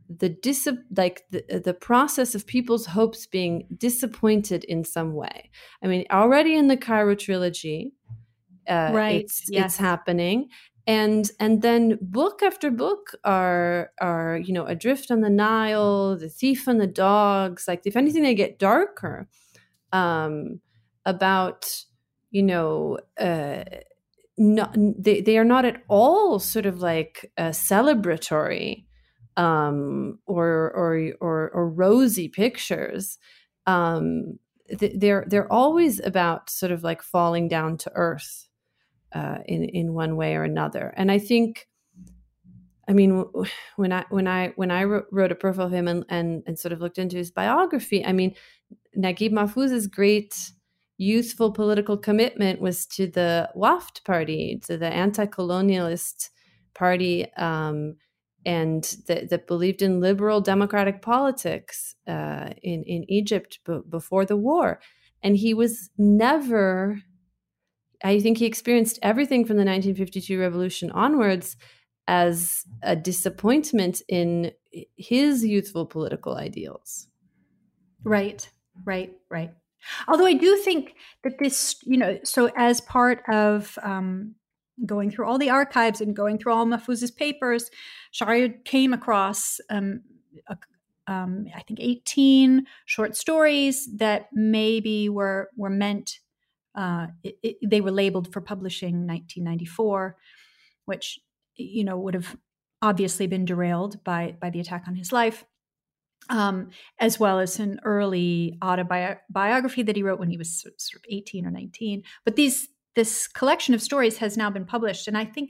[SPEAKER 4] the process of people's hopes being disappointed in some way. I mean, already in the Cairo trilogy, it's happening. And then book after book are Adrift on the Nile, The Thief and the Dogs. Like, if anything, they get darker about they are not at all sort of celebratory or rosy pictures. They're always about sort of falling down to earth. In one way or another. And I think, when I wrote a profile of him and sort of looked into his biography, Naguib Mahfouz's great youthful political commitment was to the Waft party, to the anti-colonialist party, and that believed in liberal democratic politics in Egypt before the war. And he was never... I think he experienced everything from the 1952 revolution onwards as a disappointment in his youthful political ideals.
[SPEAKER 3] Right. Although I do think that this, so as part of going through all the archives and going through all Mahfouz's papers, Shahryar came across, I think 18 short stories that maybe were meant. They were labeled for publishing 1994, which would have obviously been derailed by the attack on his life, as well as an early autobiography that he wrote when he was sort of 18 or 19. But this collection of stories has now been published, and I think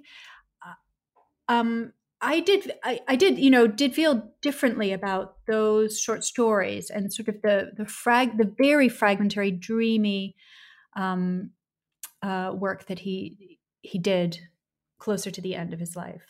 [SPEAKER 3] I did feel differently about those short stories and sort of the very fragmentary, dreamy work that he did closer to the end of his life.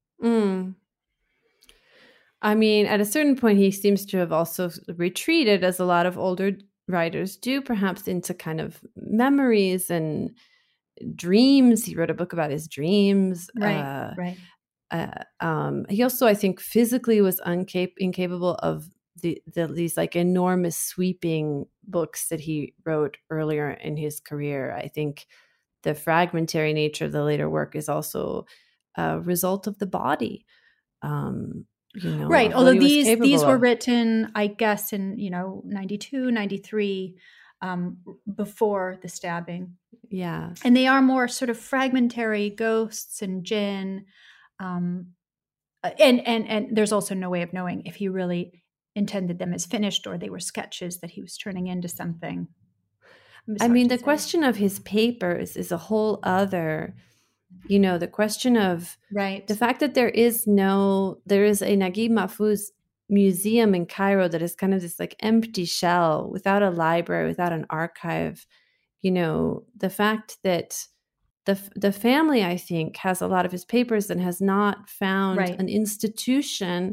[SPEAKER 4] At a certain point, he seems to have also retreated, as a lot of older writers do, perhaps into kind of memories and dreams. He wrote a book about his dreams.
[SPEAKER 3] Right.
[SPEAKER 4] He also, I think, physically was incapable of these enormous sweeping books that he wrote earlier in his career. I think the fragmentary nature of the later work is also a result of the body.
[SPEAKER 3] Right. Although these were written, I guess, in 92, 93, before the stabbing.
[SPEAKER 4] Yeah.
[SPEAKER 3] And they are more sort of fragmentary, ghosts and jinn. And there's also no way of knowing if he really intended them as finished or they were sketches that he was turning into something.
[SPEAKER 4] The question of his papers is a whole other, the question of the fact that there is a Naguib Mahfouz museum in Cairo that is kind of this empty shell without a library, without an archive. The fact that the family, I think, has a lot of his papers and has not found an institution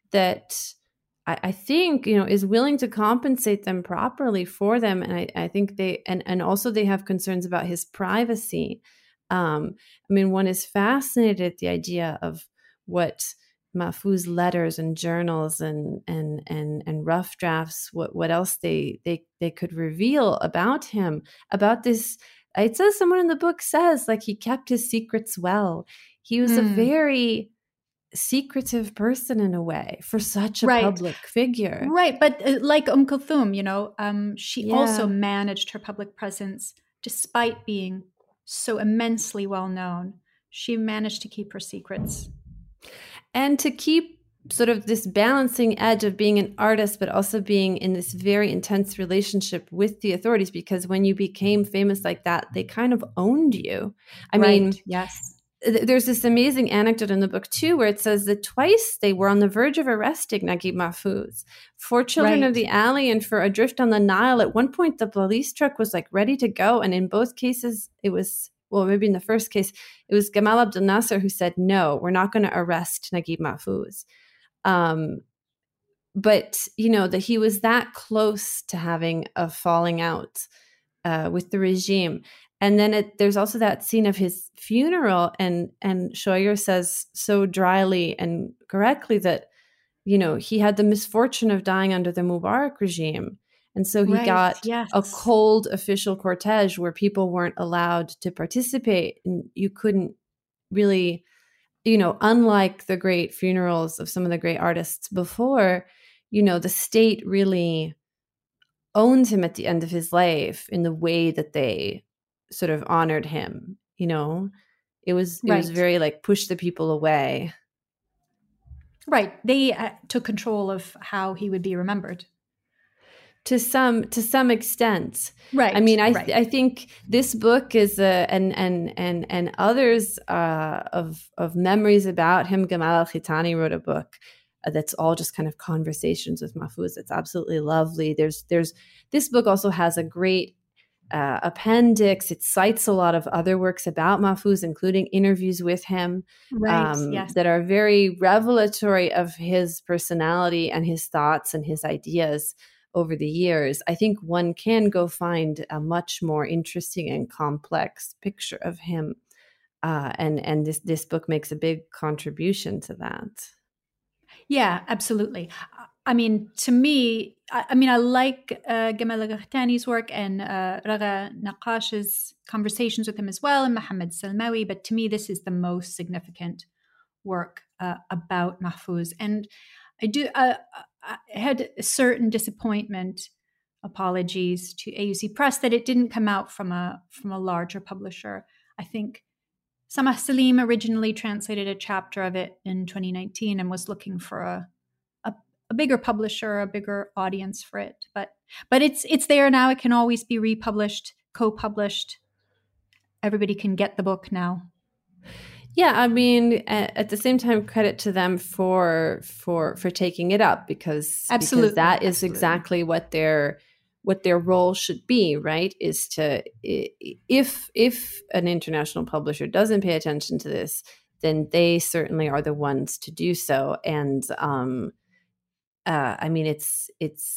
[SPEAKER 4] that I think, is willing to compensate them properly for them. And I think and also they have concerns about his privacy. One is fascinated at the idea of what Mahfouz's letters and journals and rough drafts, what else they could reveal about him, about this. It says, someone in the book says, like, he kept his secrets well. He was a very secretive person in a way for such a public figure.
[SPEAKER 3] Right. But like Kulthum, she also managed her public presence despite being so immensely well known. She managed to keep her secrets.
[SPEAKER 4] And to keep sort of this balancing edge of being an artist, but also being in this very intense relationship with the authorities, because when you became famous like that, they kind of owned you. I mean,
[SPEAKER 3] yes.
[SPEAKER 4] There's this amazing anecdote in the book, too, where it says that twice they were on the verge of arresting Naguib Mahfouz for Children of the Alley and for Adrift on the Nile. At one point, the police truck was like ready to go. And in both cases, it was, well, maybe in the first case, it was Gamal Abdel Nasser who said, no, we're not going to arrest Naguib Mahfouz. But, that he was that close to having a falling out with the regime. And then there's also that scene of his funeral, and Shoyer says so dryly and correctly that, he had the misfortune of dying under the Mubarak regime. And so he got a cold official cortege where people weren't allowed to participate. And you couldn't really, unlike the great funerals of some of the great artists before, the state really owned him at the end of his life in the way that they sort of honored him. It was very like push the people away.
[SPEAKER 3] Right. They took control of how he would be remembered.
[SPEAKER 4] To some extent.
[SPEAKER 3] Right.
[SPEAKER 4] I mean, I think this book is and others of memories about him. Gamal Al-Khitani wrote a book that's all just kind of conversations with Mahfouz. It's absolutely lovely. There's this book also has a great appendix. It cites a lot of other works about Mahfouz, including interviews with him, that are very revelatory of his personality and his thoughts and his ideas over the years. I think one can go find a much more interesting and complex picture of him, and this book makes a big contribution to that.
[SPEAKER 3] Yeah, absolutely. I mean, to me, I like Gamal Al-Ghahtani's work and Raga Naqash's conversations with him as well, and Mohammed Salmawi. But to me, this is the most significant work about Mahfouz. And I had a certain disappointment, apologies to AUC Press, that it didn't come out from a larger publisher. I think Samah Salim originally translated a chapter of it in 2019 and was looking for a bigger publisher, a bigger audience for it. But it's there now. It can always be republished, co-published. Everybody can get the book now.
[SPEAKER 4] Yeah, I mean, at the same time, credit to them for taking it up, because that is exactly what their role should be, right? Is to, if an international publisher doesn't pay attention to this, then they certainly are the ones to do so. And I mean, it's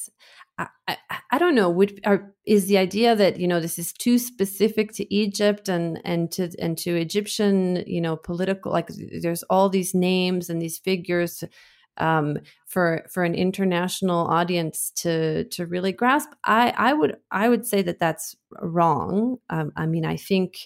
[SPEAKER 4] I don't know. Is the idea that this is too specific to Egypt and to Egyptian political, like there's all these names and these figures for an international audience to really grasp? I would say that that's wrong. I mean, I think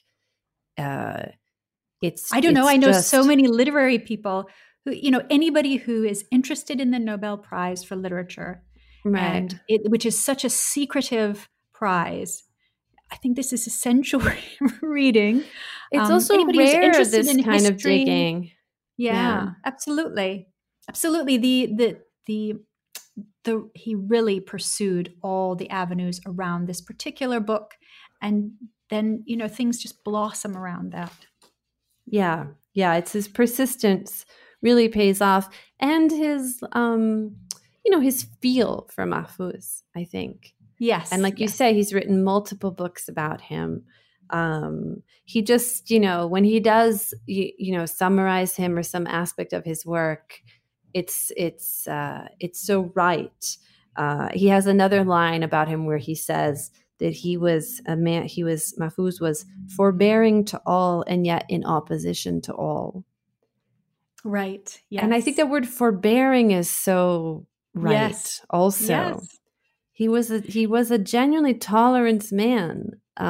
[SPEAKER 4] it's. I
[SPEAKER 3] don't know. I know so many literary people who, anybody who is interested in the Nobel Prize for Literature,
[SPEAKER 4] right,
[SPEAKER 3] and which is such a secretive prize. I think this is essential reading.
[SPEAKER 4] It's also rare, this kind history, of digging.
[SPEAKER 3] Yeah, absolutely. Absolutely. He really pursued all the avenues around this particular book. And then, things just blossom around that.
[SPEAKER 4] Yeah. Yeah. It's his persistence really pays off. And his, his feel for Mahfouz, I think.
[SPEAKER 3] Yes.
[SPEAKER 4] And like you say, he's written multiple books about him. He just, when he does, summarize him or some aspect of his work, it's so right. He has another line about him where he says that he was Mahfouz was forbearing to all and yet in opposition to all.
[SPEAKER 3] Right. Yes.
[SPEAKER 4] And I think the word forbearing is so right.
[SPEAKER 3] Yes.
[SPEAKER 4] Also,
[SPEAKER 3] yes.
[SPEAKER 4] he was a genuinely tolerant man,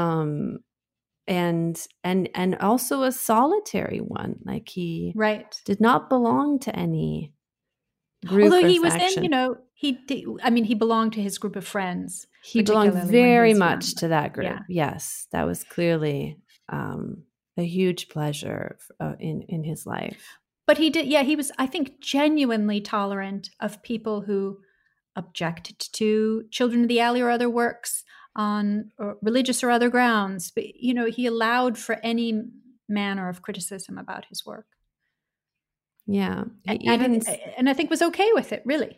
[SPEAKER 4] and also a solitary one. Like he did not belong to any group.
[SPEAKER 3] Although he
[SPEAKER 4] or
[SPEAKER 3] was
[SPEAKER 4] faction.
[SPEAKER 3] in, he belonged to his group of friends.
[SPEAKER 4] He belonged very much to that group.
[SPEAKER 3] Yeah.
[SPEAKER 4] Yes, that was clearly a huge pleasure in his life.
[SPEAKER 3] But he did, he was, I think, genuinely tolerant of people who objected to Children of the Alley or other works on religious or other grounds. But, he allowed for any manner of criticism about his work.
[SPEAKER 4] Yeah.
[SPEAKER 3] And I think was okay with it, really.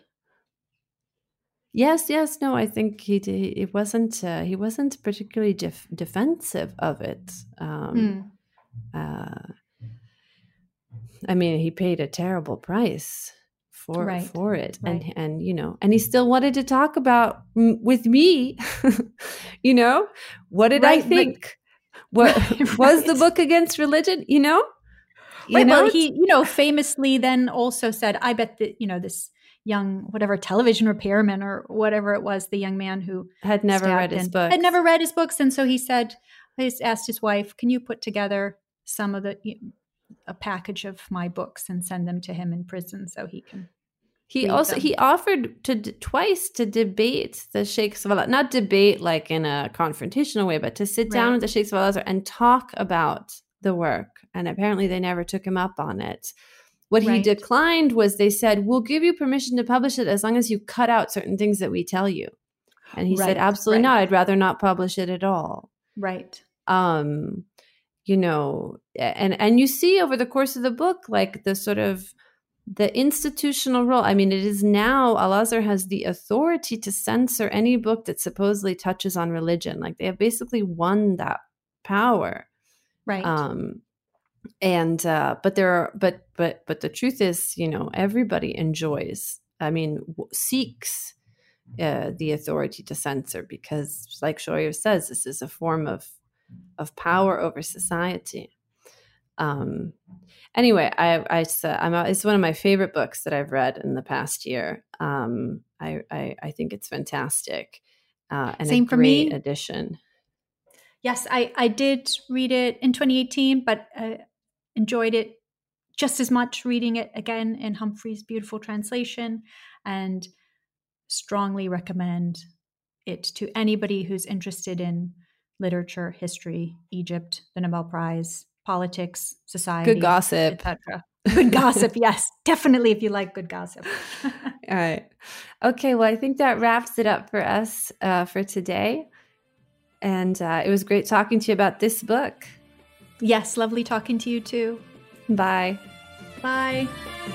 [SPEAKER 4] Yes. No, I think he did. He wasn't particularly defensive of it. I mean, he paid a terrible price for it,
[SPEAKER 3] right.
[SPEAKER 4] and he still wanted to talk about with me. What did I think? What was the book against religion?
[SPEAKER 3] Well, he famously then also said, "I bet that this young whatever television repairman or whatever it was, the young man who
[SPEAKER 4] had never read his books,
[SPEAKER 3] and so he said, he asked his wife, "Can you put together some of a package of my books and send them to him in prison so he can." He
[SPEAKER 4] offered twice to debate the Sheikhs of Al-Azhar, not debate like in a confrontational way, but to sit down with the Sheikhs of Al-Azhar and talk about the work. And apparently they never took him up on it. What he declined was they said, "We'll give you permission to publish it as long as you cut out certain things that we tell you." And he said, "Absolutely not. I'd rather not publish it at all."
[SPEAKER 3] Right.
[SPEAKER 4] And you see over the course of the book, like the sort of the institutional role. I mean, it is now Al-Azhar has the authority to censor any book that supposedly touches on religion. Like they have basically won that power.
[SPEAKER 3] Right.
[SPEAKER 4] But the truth is, everybody enjoys, seeks the authority to censor because, like Shoyer says, this is a form of power over society. Anyway, it's one of my favorite books that I've read in the past year. I think it's fantastic and
[SPEAKER 3] Same
[SPEAKER 4] a
[SPEAKER 3] for
[SPEAKER 4] great
[SPEAKER 3] me.
[SPEAKER 4] addition.
[SPEAKER 3] Yes, I did read it in 2018, but enjoyed it just as much reading it again in Humphrey's beautiful translation, and strongly recommend it to anybody who's interested in literature, history, Egypt, the Nobel Prize, politics, society,
[SPEAKER 4] good gossip,
[SPEAKER 3] etc. Good gossip, yes, definitely if you like good gossip.
[SPEAKER 4] All right. Okay, well, I think that wraps it up for us for today. And it was great talking to you about this book.
[SPEAKER 3] Yes, lovely talking to you too.
[SPEAKER 4] Bye.
[SPEAKER 3] Bye.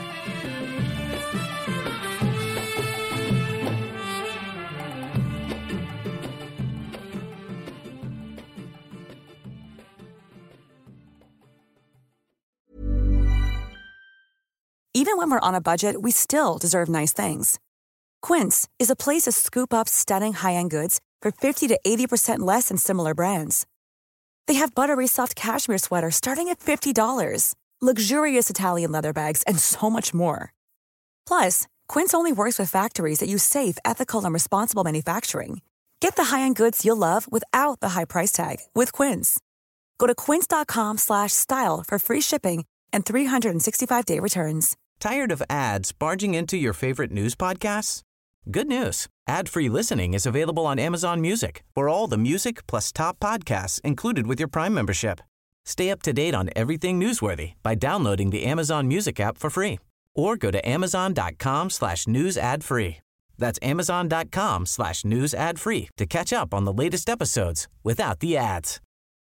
[SPEAKER 5] Even when we're on a budget, we still deserve nice things. Quince is a place to scoop up stunning high-end goods for 50 to 80% less than similar brands. They have buttery soft cashmere sweaters starting at $50, luxurious Italian leather bags, and so much more. Plus, Quince only works with factories that use safe, ethical, and responsible manufacturing. Get the high-end goods you'll love without the high price tag with Quince. Go to quince.com/style for free shipping and 365-day returns.
[SPEAKER 6] Tired of ads barging into your favorite news podcasts? Good news. Ad-free listening is available on Amazon Music for all the music plus top podcasts included with your Prime membership. Stay up to date on everything newsworthy by downloading the Amazon Music app for free or go to amazon.com/news ad free. That's amazon.com/news ad free to catch up on the latest episodes without the ads.